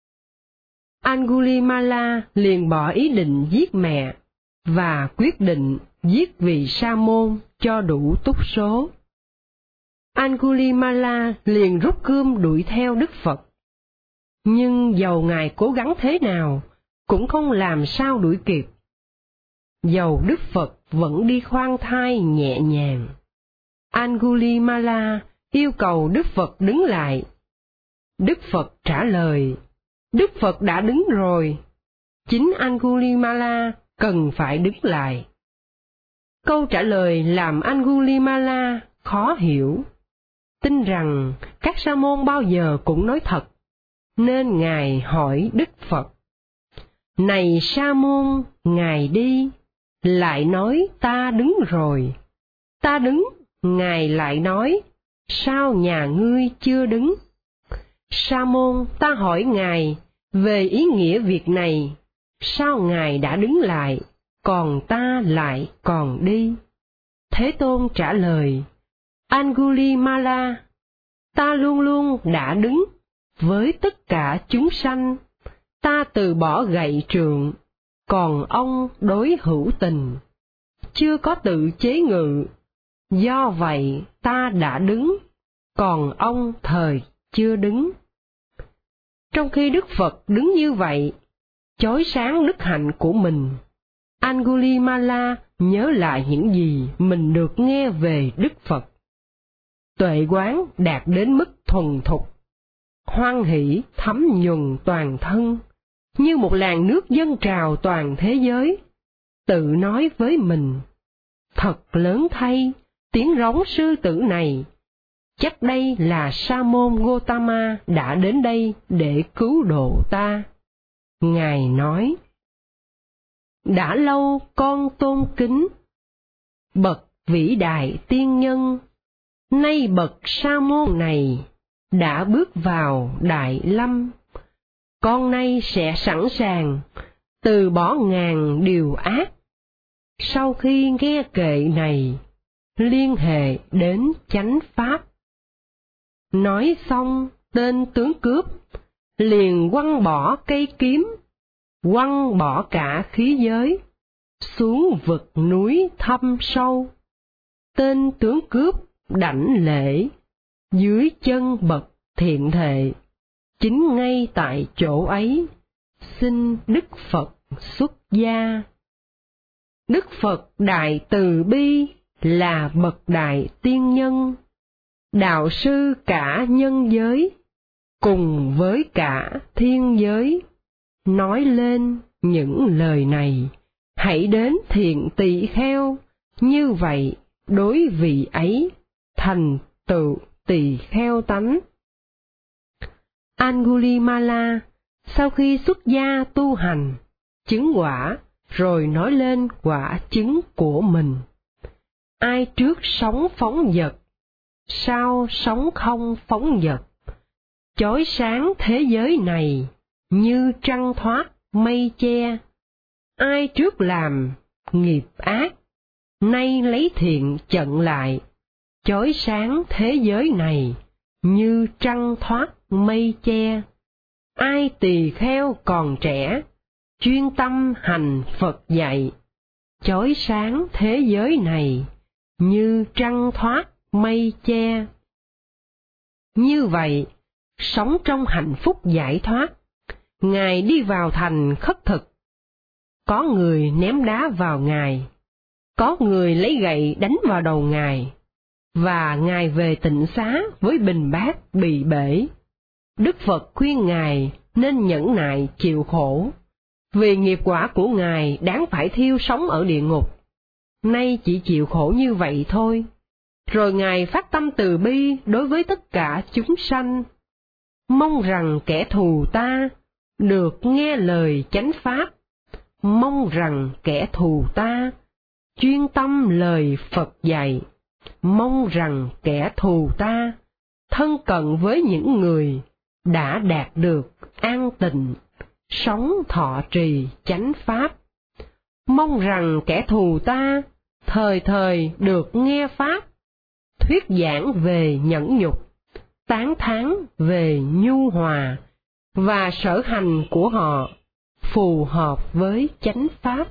Angulimala liền bỏ ý định giết mẹ và quyết định giết vị sa môn cho đủ túc số. Angulimala liền rút cương đuổi theo Đức Phật. Nhưng dầu ngài cố gắng thế nào, cũng không làm sao đuổi kịp. Dầu Đức Phật vẫn đi khoan thai nhẹ nhàng. Angulimala yêu cầu Đức Phật đứng lại. Đức Phật trả lời, Đức Phật đã đứng rồi. Chính Angulimala cần phải đứng lại. Câu trả lời làm Angulimala khó hiểu. Tin rằng các sa môn bao giờ cũng nói thật, nên ngài hỏi Đức Phật: Này sa môn, ngài đi, lại nói ta đứng rồi. Ta đứng, ngài lại nói, sao nhà ngươi chưa đứng? Sa môn, ta hỏi ngài về ý nghĩa việc này, sao ngài đã đứng lại, còn ta lại còn đi? Thế Tôn trả lời, Angulimala, ta luôn luôn đã đứng với tất cả chúng sanh, ta từ bỏ gậy trượng, còn ông đối hữu tình, chưa có tự chế ngự, do vậy ta đã đứng, còn ông thời chưa đứng. Trong khi Đức Phật đứng như vậy, chói sáng đức hạnh của mình, Angulimala nhớ lại những gì mình được nghe về Đức Phật. Tuệ quán đạt đến mức thuần thục, hoan hỷ thấm nhuần toàn thân, như một làn nước dâng trào toàn thế giới, tự nói với mình, thật lớn thay, tiếng rống sư tử này, chắc đây là Sa môn Gotama đã đến đây để cứu độ ta. Ngài nói, đã lâu con tôn kính bậc vĩ đại tiên nhân, nay bậc sa môn này đã bước vào Đại Lâm, con nay sẽ sẵn sàng từ bỏ ngàn điều ác. Sau khi nghe kệ này, liên hệ đến chánh pháp. Nói xong, tên tướng cướp liền quăng bỏ cây kiếm, quăng bỏ cả khí giới, xuống vực núi thâm sâu. Tên tướng cướp đảnh lễ dưới chân bậc thiện thệ, chính ngay tại chỗ ấy xin Đức Phật xuất gia. Đức Phật đại từ bi là bậc đại tiên nhân, đạo sư cả nhân giới, cùng với cả thiên giới, nói lên những lời này, hãy đến thiện tỳ kheo, như vậy đối vị ấy thành tựu tỳ kheo tánh. Angulimala sau khi xuất gia tu hành, chứng quả, rồi nói lên quả chứng của mình. Ai trước sống phóng dật, sau sống không phóng dật, chói sáng thế giới này như trăng thoát mây che. Ai trước làm nghiệp ác, nay lấy thiện chận lại, chói sáng thế giới này như trăng thoát mây che. Ai tỳ kheo còn trẻ, chuyên tâm hành Phật dạy, chói sáng thế giới này như trăng thoát mây che. Như vậy, sống trong hạnh phúc giải thoát, Ngài đi vào thành khất thực. Có người ném đá vào Ngài, có người lấy gậy đánh vào đầu Ngài, và Ngài về tịnh xá với bình bát bị bể. Đức Phật khuyên Ngài nên nhẫn nại chịu khổ, vì nghiệp quả của Ngài đáng phải thiêu sống ở địa ngục, nay chỉ chịu khổ như vậy thôi. Rồi Ngài phát tâm từ bi đối với tất cả chúng sanh, mong rằng kẻ thù ta được nghe lời chánh pháp, mong rằng kẻ thù ta chuyên tâm lời Phật dạy, mong rằng kẻ thù ta thân cận với những người đã đạt được an tịnh, sống thọ trì chánh pháp, mong rằng kẻ thù ta thời thời được nghe pháp, thuyết giảng về nhẫn nhục, tán thán về nhu hòa, và sở hành của họ phù hợp với chánh pháp.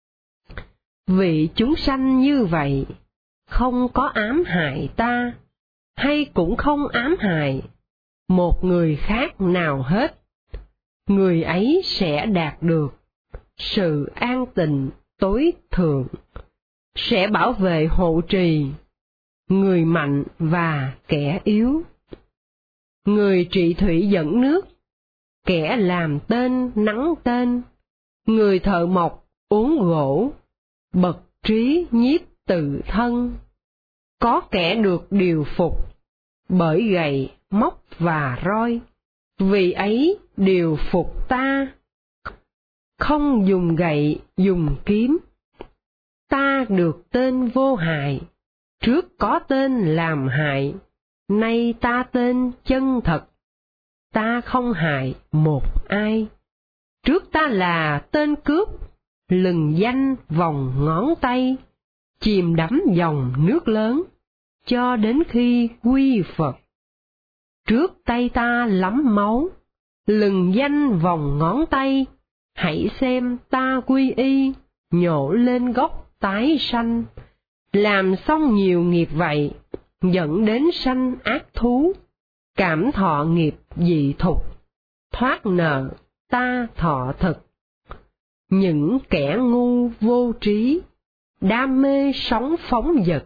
Vị chúng sanh như vậy không có ám hại ta, hay cũng không ám hại một người khác nào hết. Người ấy sẽ đạt được sự an tịnh tối thượng, sẽ bảo vệ hộ trì người mạnh và kẻ yếu, người trị thủy dẫn nước, kẻ làm tên nắng tên, người thợ mộc uốn gỗ, bậc trí nhiếp tự thân. Có kẻ được điều phục bởi gậy, móc và roi, vì ấy điều phục ta. Không dùng gậy, dùng kiếm. Ta được tên vô hại, trước có tên làm hại, nay ta tên chân thật. Ta không hại một ai. Trước ta là tên cướp, lừng danh vòng ngón tay, chìm đắm dòng nước lớn, cho đến khi quy Phật. Trước tay ta lắm máu, lừng danh vòng ngón tay, hãy xem ta quy y, nhổ lên gốc tái sanh. Làm xong nhiều nghiệp vậy, dẫn đến sanh ác thú, cảm thọ nghiệp dị thục, thoát nợ ta thọ thực. Những kẻ ngu vô trí, đam mê sống phóng dật,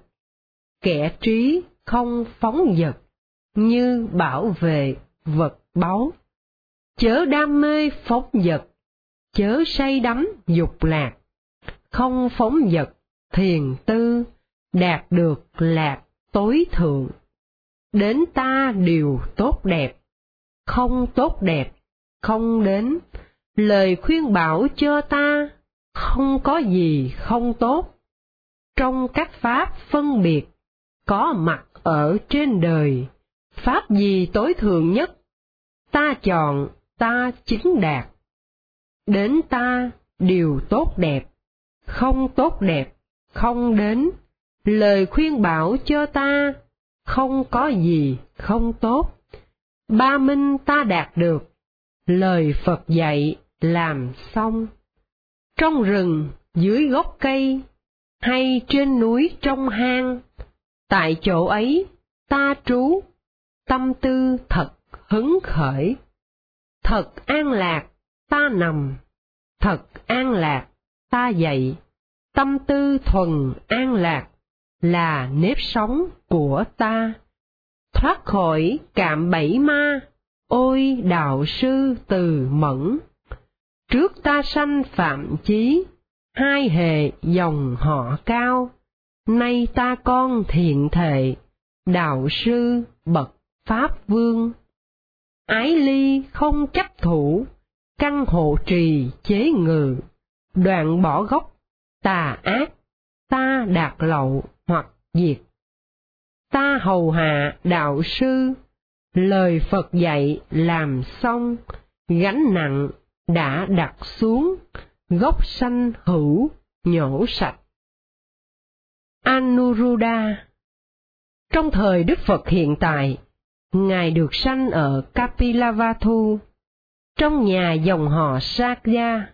kẻ trí không phóng dật, như bảo vệ vật báu. Chớ đam mê phóng dật, chớ say đắm dục lạc, không phóng dật thiền tư, đạt được lạc tối thượng. Đến ta điều tốt đẹp, không tốt đẹp không đến, lời khuyên bảo cho ta, không có gì không tốt. Trong các pháp phân biệt, có mặt ở trên đời, pháp gì tối thượng nhất, ta chọn, ta chứng đạt. Đến ta điều tốt đẹp, không tốt đẹp không đến, lời khuyên bảo cho ta, không có gì không tốt. Ba minh ta đạt được, lời Phật dạy làm xong. Trong rừng, dưới gốc cây, hay trên núi trong hang, tại chỗ ấy ta trú, tâm tư thật hứng khởi. Thật an lạc ta nằm, thật an lạc ta dậy, tâm tư thuần an lạc là nếp sống của ta. Thoát khỏi cạm bẫy ma, ôi đạo sư từ mẫn. Trước ta sanh phạm chí, hai hệ dòng họ cao, nay ta con thiện thệ, đạo sư bậc pháp vương. Ái ly không chấp thủ, căn hộ trì chế ngự, đoạn bỏ gốc tà ác, ta đạt lậu hoặc diệt. Ta hầu hạ đạo sư, lời Phật dạy làm xong, gánh nặng đã đặt xuống, gốc sanh hữu nhổ sạch. Anuruddha. Trong thời Đức Phật hiện tại, Ngài được sanh ở Kapilavatthu, trong nhà dòng họ Sakya,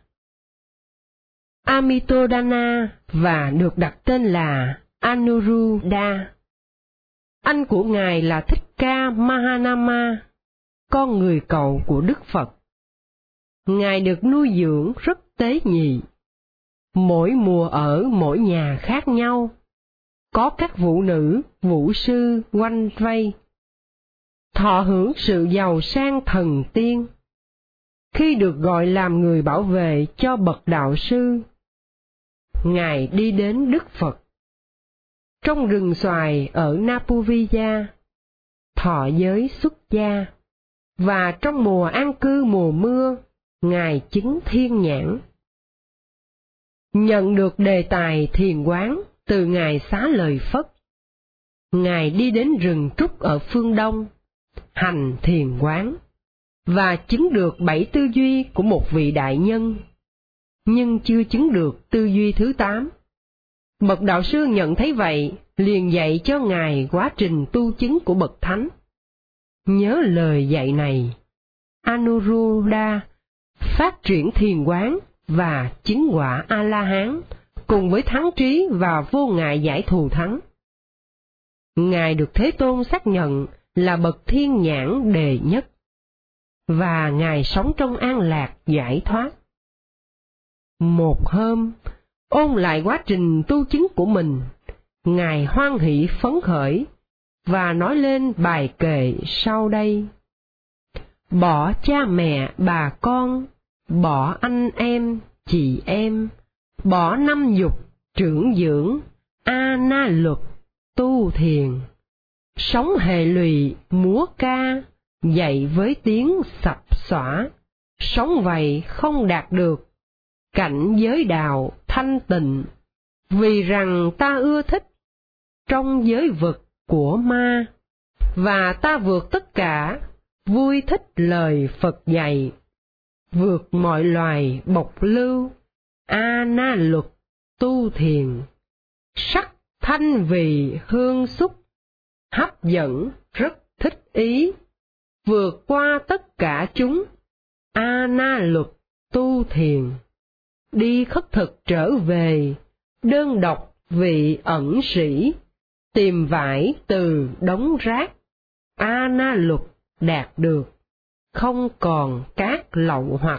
Amitodana, và được đặt tên là Anuruddha. Anh của Ngài là Thích Ca Mahanama, con người cậu của Đức Phật. Ngài được nuôi dưỡng rất tế nhị. Mỗi mùa ở mỗi nhà khác nhau, có các vũ nữ, vũ sư quanh vây, thọ hưởng sự giàu sang thần tiên. Khi được gọi làm người bảo vệ cho bậc đạo sư, Ngài đi đến Đức Phật. Trong rừng xoài ở Napuviya, thọ giới xuất gia, và trong mùa an cư mùa mưa, Ngài chứng thiên nhãn. Nhận được đề tài thiền quán từ Ngài Xá Lợi Phất, Ngài đi đến rừng trúc ở phương Đông, hành thiền quán, và chứng được 7 tư duy của một vị đại nhân, nhưng chưa chứng được tư duy thứ 8. Bậc đạo sư nhận thấy vậy, liền dạy cho Ngài quá trình tu chứng của bậc thánh. Nhớ lời dạy này, Anuruddha phát triển thiền quán và chứng quả A-la-hán cùng với thắng trí và vô ngại giải thù thắng. Ngài được Thế Tôn xác nhận là bậc thiên nhãn đệ nhất, và Ngài sống trong an lạc giải thoát. Một hôm, ôn lại quá trình tu chứng của mình, Ngài hoan hỷ phấn khởi và nói lên bài kệ sau đây: bỏ cha mẹ bà con, bỏ anh em chị em, bỏ năm dục trưởng dưỡng, A-na luật tu thiền, sống hệ lụy múa ca, dạy với tiếng sập xõa, sống vậy không đạt được cảnh giới đạo thanh tịnh, vì rằng ta ưa thích trong giới vực của ma, và ta vượt tất cả, vui thích lời Phật dạy, vượt mọi loài bộc lưu, A-na luật tu thiền, sắc thanh vì hương xúc, hấp dẫn rất thích ý, vượt qua tất cả chúng, A-na luật tu thiền, đi khất thực trở về, đơn độc vị ẩn sĩ, tìm vải từ đống rác, A-na luật đạt được, không còn các lậu hoặc.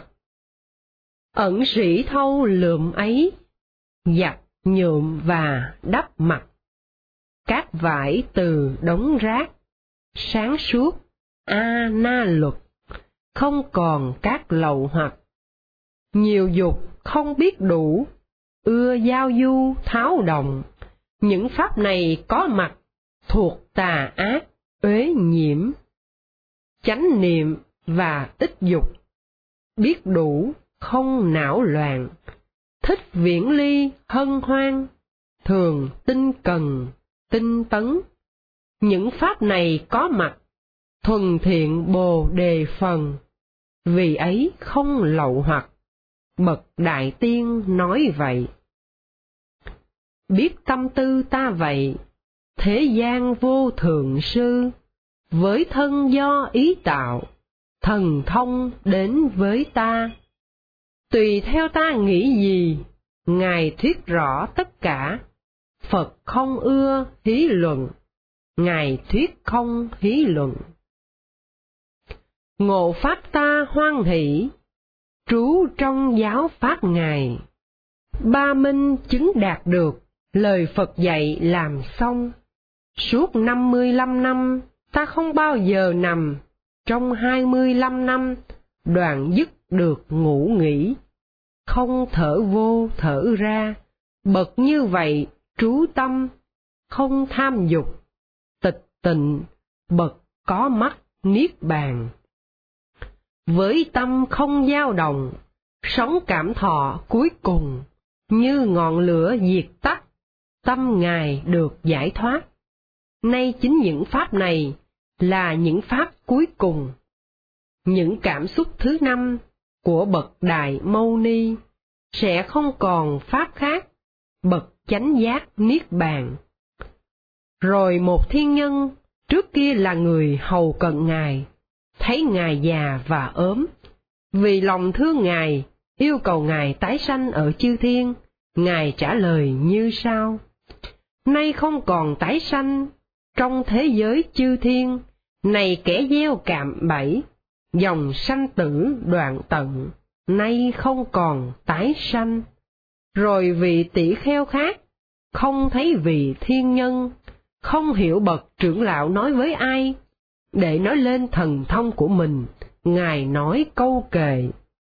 Ẩn sĩ thâu lượm ấy, giặt nhuộm và đắp mặt, các vải từ đống rác, sáng suốt, A-na luật, không còn các lậu hoặc. Nhiều dục không biết đủ, ưa giao du tháo động, những pháp này có mặt thuộc tà ác, uế nhiễm. Chánh niệm và ít dục, biết đủ không não loạn, thích viễn ly hân hoan, thường tinh cần, tinh tấn. Những pháp này có mặt thuần thiện bồ đề phần, vì ấy không lậu hoặc. Bậc Đại Tiên nói vậy. Biết tâm tư ta vậy, thế gian vô thượng sư, với thân do ý tạo, thần thông đến với ta. Tùy theo ta nghĩ gì, Ngài thuyết rõ tất cả. Phật không ưa hí luận, Ngài thuyết không hí luận. Ngộ pháp ta hoan hỷ, trú trong giáo pháp Ngài. Ba minh chứng đạt được, lời Phật dạy làm xong. Suốt 55 năm, ta không bao giờ nằm, trong 25 năm, đoạn dứt được ngủ nghỉ. Không thở vô thở ra, bậc như vậy trú tâm, không tham dục, tịch tịnh, bậc có mắt niết bàn. Với tâm không dao động, sống cảm thọ cuối cùng, như ngọn lửa diệt tắt, tâm Ngài được giải thoát. Nay chính những pháp này là những pháp cuối cùng. Những cảm xúc thứ năm của bậc Đại Mâu Ni sẽ không còn pháp khác, bậc chánh giác niết bàn. Rồi một thiên nhân, trước kia là người hầu cận Ngài, thấy Ngài già và ốm, vì lòng thương Ngài, yêu cầu Ngài tái sanh ở chư thiên. Ngài trả lời như sau: nay không còn tái sanh trong thế giới chư thiên, này kẻ gieo cạm bẫy, dòng sanh tử đoạn tận, nay không còn tái sanh. Rồi vị tỷ kheo khác, không thấy vị thiên nhân, không hiểu bậc trưởng lão nói với ai, để nói lên thần thông của mình, Ngài nói câu kệ: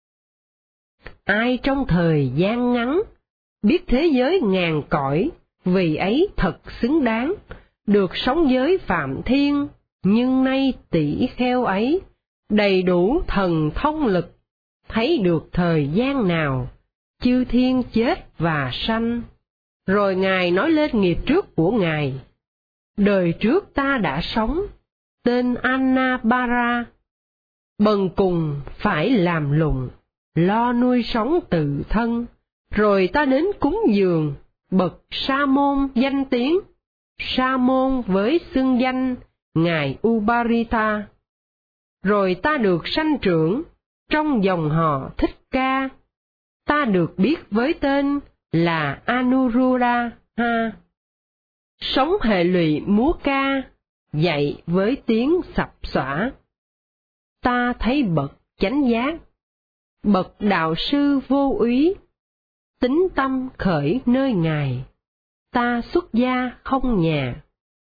ai trong thời gian ngắn, biết thế giới ngàn cõi, vì ấy thật xứng đáng, được sống giới phạm thiên, nhưng nay tỷ kheo ấy, đầy đủ thần thông lực, thấy được thời gian nào, chư thiên chết và sanh. Rồi Ngài nói lên nghiệp trước của Ngài: đời trước ta đã sống, tên Annapara, bần cùng phải làm lụng, lo nuôi sống tự thân, rồi ta đến cúng dường bậc sa môn danh tiếng, Sa môn với xưng danh Ngài Ubarita. Rồi ta được sanh trưởng trong dòng họ Thích Ca. Ta được biết với tên là Anuruddha Ha. Sống hệ lụy múa ca, dạy với tiếng sập xõa. Ta thấy bậc chánh giác, bậc đạo sư vô úy, tín tâm khởi nơi Ngài. Ta xuất gia không nhà.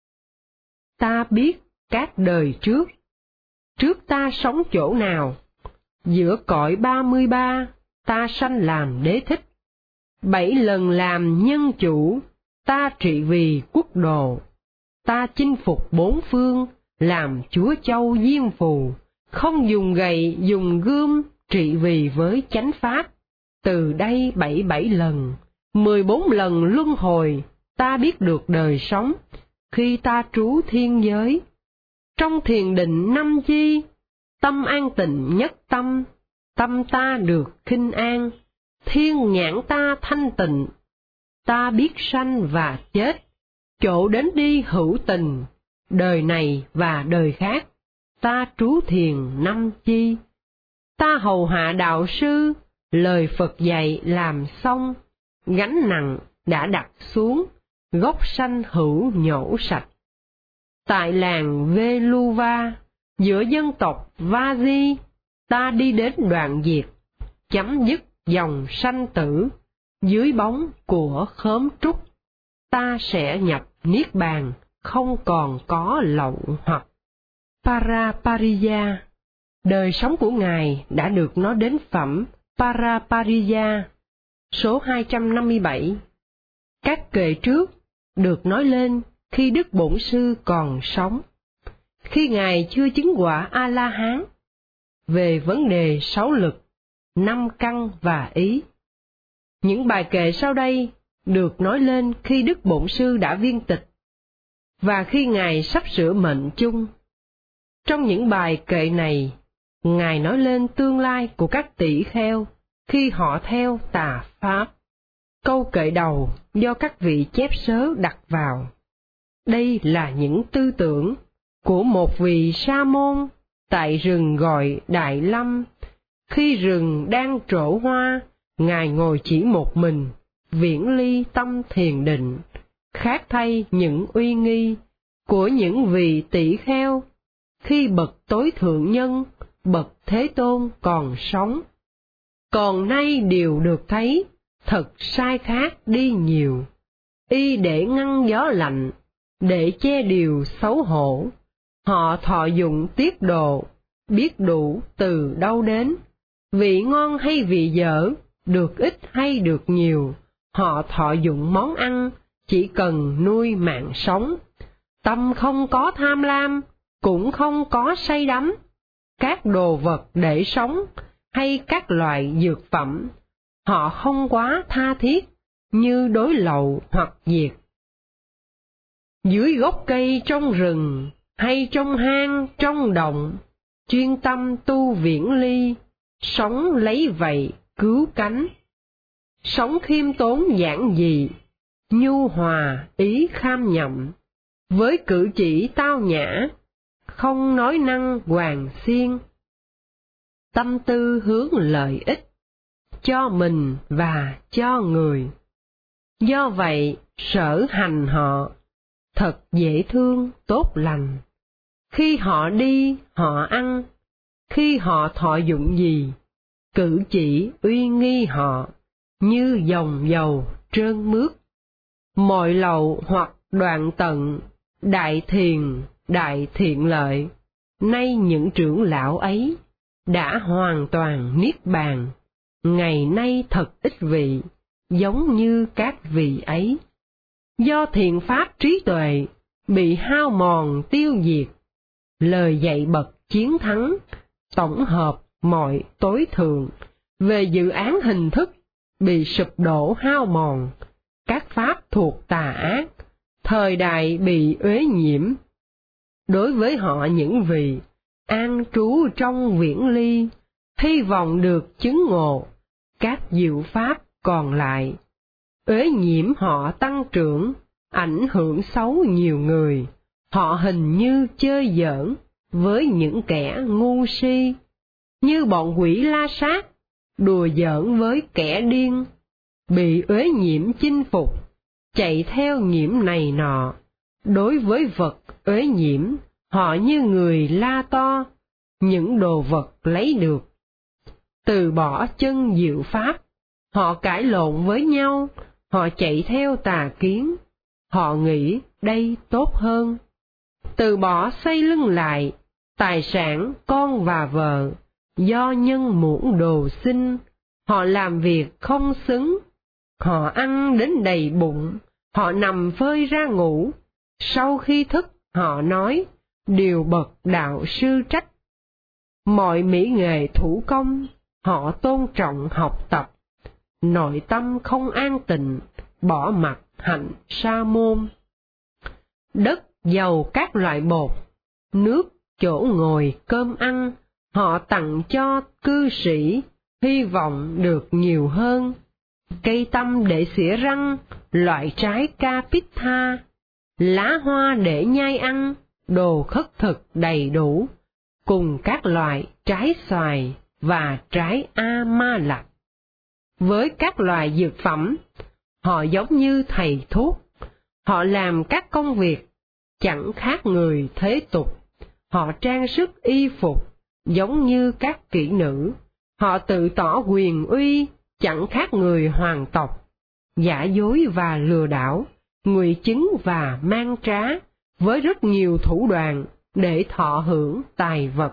Ta biết các đời trước ta sống chỗ nào. Giữa cõi 33, ta sanh làm đế thích. 7 lần làm nhân chủ, ta trị vì quốc đồ. Ta chinh phục 4 phương, làm chúa châu diêm phù. Không dùng gậy dùng gươm, trị vì với chánh pháp. Từ đây 77 lần, 14 lần luân hồi, ta biết được đời sống. Khi ta trú thiên giới, trong thiền định 5 chi, tâm an tịnh nhất tâm, tâm ta được khinh an, thiên nhãn ta thanh tịnh. Ta biết sanh và chết, chỗ đến đi hữu tình, đời này và đời khác, ta trú thiền 5 chi. Ta hầu hạ đạo sư, lời Phật dạy làm xong, gánh nặng đã đặt xuống, gốc sanh hữu nhổ sạch. Tại làng Veluva, giữa dân tộc Vaji, ta đi đến đoạn diệt, chấm dứt dòng sanh tử, dưới bóng của khóm trúc, ta sẽ nhập niết bàn, không còn có lậu hoặc. Parapariya, đời sống của Ngài đã được nói đến phẩm Parapariya, số 257. Các kệ trước được nói lên khi Đức Bổn Sư còn sống, khi Ngài chưa chứng quả A-la-hán, về vấn đề 6 lực, 5 căn và ý. Những bài kệ sau đây được nói lên khi Đức Bổn Sư đã viên tịch, và khi Ngài sắp sửa mệnh chung. Trong những bài kệ này, Ngài nói lên tương lai của các tỷ kheo khi họ theo tà pháp. Câu kệ đầu do các vị chép sớ đặt vào. Đây là những tư tưởng của một vị sa môn tại rừng gọi Đại Lâm. Khi rừng đang trổ hoa, Ngài ngồi chỉ một mình, viễn ly tâm thiền định, khác thay những uy nghi của những vị tỷ kheo khi bậc tối thượng nhân, bậc Thế Tôn còn sống. Còn nay điều được thấy, thật sai khác đi nhiều, y để ngăn gió lạnh, để che điều xấu hổ. Họ thọ dụng tiết độ, biết đủ từ đâu đến, vị ngon hay vị dở, được ít hay được nhiều, họ thọ dụng món ăn, chỉ cần nuôi mạng sống. Tâm không có tham lam, cũng không có say đắm, các đồ vật để sống, hay các loại dược phẩm, họ không quá tha thiết, như đối lậu hoặc diệt. Dưới gốc cây trong rừng, hay trong hang trong động, chuyên tâm tu viễn ly, sống lấy vậy cứu cánh. Sống khiêm tốn giản dị, nhu hòa ý kham nhậm, với cử chỉ tao nhã, không nói năng hoàng xiên. Tâm tư hướng lợi ích, cho mình và cho người. Do vậy, sở hành họ, thật dễ thương, tốt lành. Khi họ đi, họ ăn, khi họ thọ dụng gì, cử chỉ uy nghi họ, như dòng dầu trơn mướt. Mọi lậu hoặc đoạn tận, đại thiện lợi, nay những trưởng lão ấy đã hoàn toàn niết bàn, ngày nay thật ít vị, giống như các vị ấy. Do thiện pháp trí tuệ bị hao mòn tiêu diệt, lời dạy bậc chiến thắng, tổng hợp mọi tối thượng, về dự án hình thức bị sụp đổ hao mòn, các pháp thuộc tà ác, thời đại bị uế nhiễm. Đối với họ những vị an trú trong viễn ly, hy vọng được chứng ngộ các diệu pháp còn lại, uế nhiễm họ tăng trưởng, ảnh hưởng xấu nhiều người. Họ hình như chơi giỡn với những kẻ ngu si, như bọn quỷ la sát, đùa giỡn với kẻ điên, bị uế nhiễm chinh phục, chạy theo nhiễm này nọ. Đối với vật uế nhiễm, họ như người la to, những đồ vật lấy được. Từ bỏ chân diệu pháp, họ cãi lộn với nhau, họ chạy theo tà kiến, họ nghĩ đây tốt hơn. Từ bỏ xây lưng lại, tài sản con và vợ, do nhân muỗng đồ xin, họ làm việc không xứng, họ ăn đến đầy bụng, họ nằm phơi ra ngủ, sau khi thức họ nói, điều bậc đạo sư trách. Mọi mỹ nghệ thủ công, họ tôn trọng học tập, nội tâm không an tịnh, bỏ mặc hạnh sa môn. Đất giàu các loại bột, nước chỗ ngồi cơm ăn, họ tặng cho cư sĩ, hy vọng được nhiều hơn. Cây tăm để xỉa răng, loại trái capita, lá hoa để nhai ăn, đồ khất thực đầy đủ, cùng các loại trái xoài và trái A-ma lặc. Với các loại dược phẩm, họ giống như thầy thuốc, họ làm các công việc chẳng khác người thế tục, họ trang sức y phục giống như các kỹ nữ, họ tự tỏ quyền uy chẳng khác người hoàng tộc, giả dối và lừa đảo, ngụy chứng và mang trá, với rất nhiều thủ đoạn để thọ hưởng tài vật.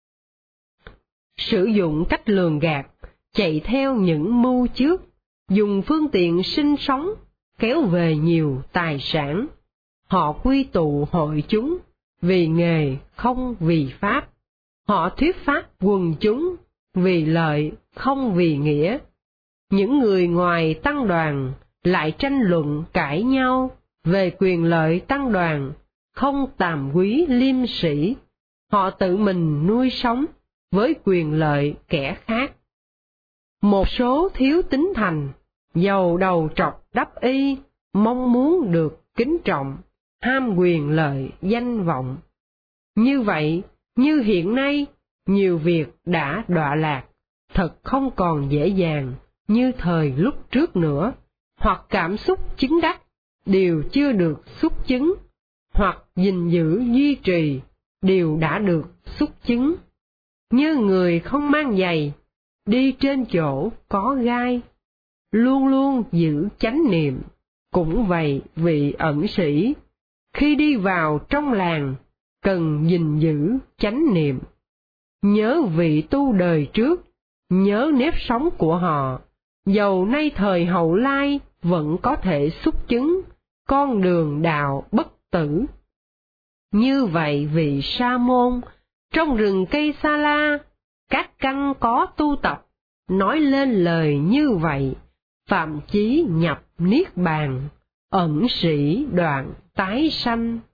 Sử dụng cách lường gạt, chạy theo những mưu trước, dùng phương tiện sinh sống, kéo về nhiều tài sản. Họ quy tụ hội chúng, vì nghề không vì pháp. Họ thuyết pháp quần chúng, vì lợi không vì nghĩa. Những người ngoài tăng đoàn lại tranh luận cãi nhau về quyền lợi tăng đoàn, không tàm quý liêm sĩ. Họ tự mình nuôi sống với quyền lợi kẻ khác. Một số thiếu tín thành, giàu đầu trọc đắp y, mong muốn được kính trọng, ham quyền lợi danh vọng. Như vậy, như hiện nay, nhiều việc đã đọa lạc, thật không còn dễ dàng như thời lúc trước nữa, hoặc cảm xúc chứng đắc đều chưa được xúc chứng, hoặc gìn giữ duy trì đều đã được xúc chứng. Như người không mang giày, đi trên chỗ có gai, luôn luôn giữ chánh niệm. Cũng vậy vị ẩn sĩ, khi đi vào trong làng, cần gìn giữ chánh niệm. Nhớ vị tu đời trước, nhớ nếp sống của họ, dầu nay thời hậu lai vẫn có thể xúc chứng con đường đạo bất tử. Như vậy vị sa môn, trong rừng cây sa la, các căn có tu tập, nói lên lời như vậy, phạm chí nhập niết bàn, ẩn sĩ đoạn tái sanh.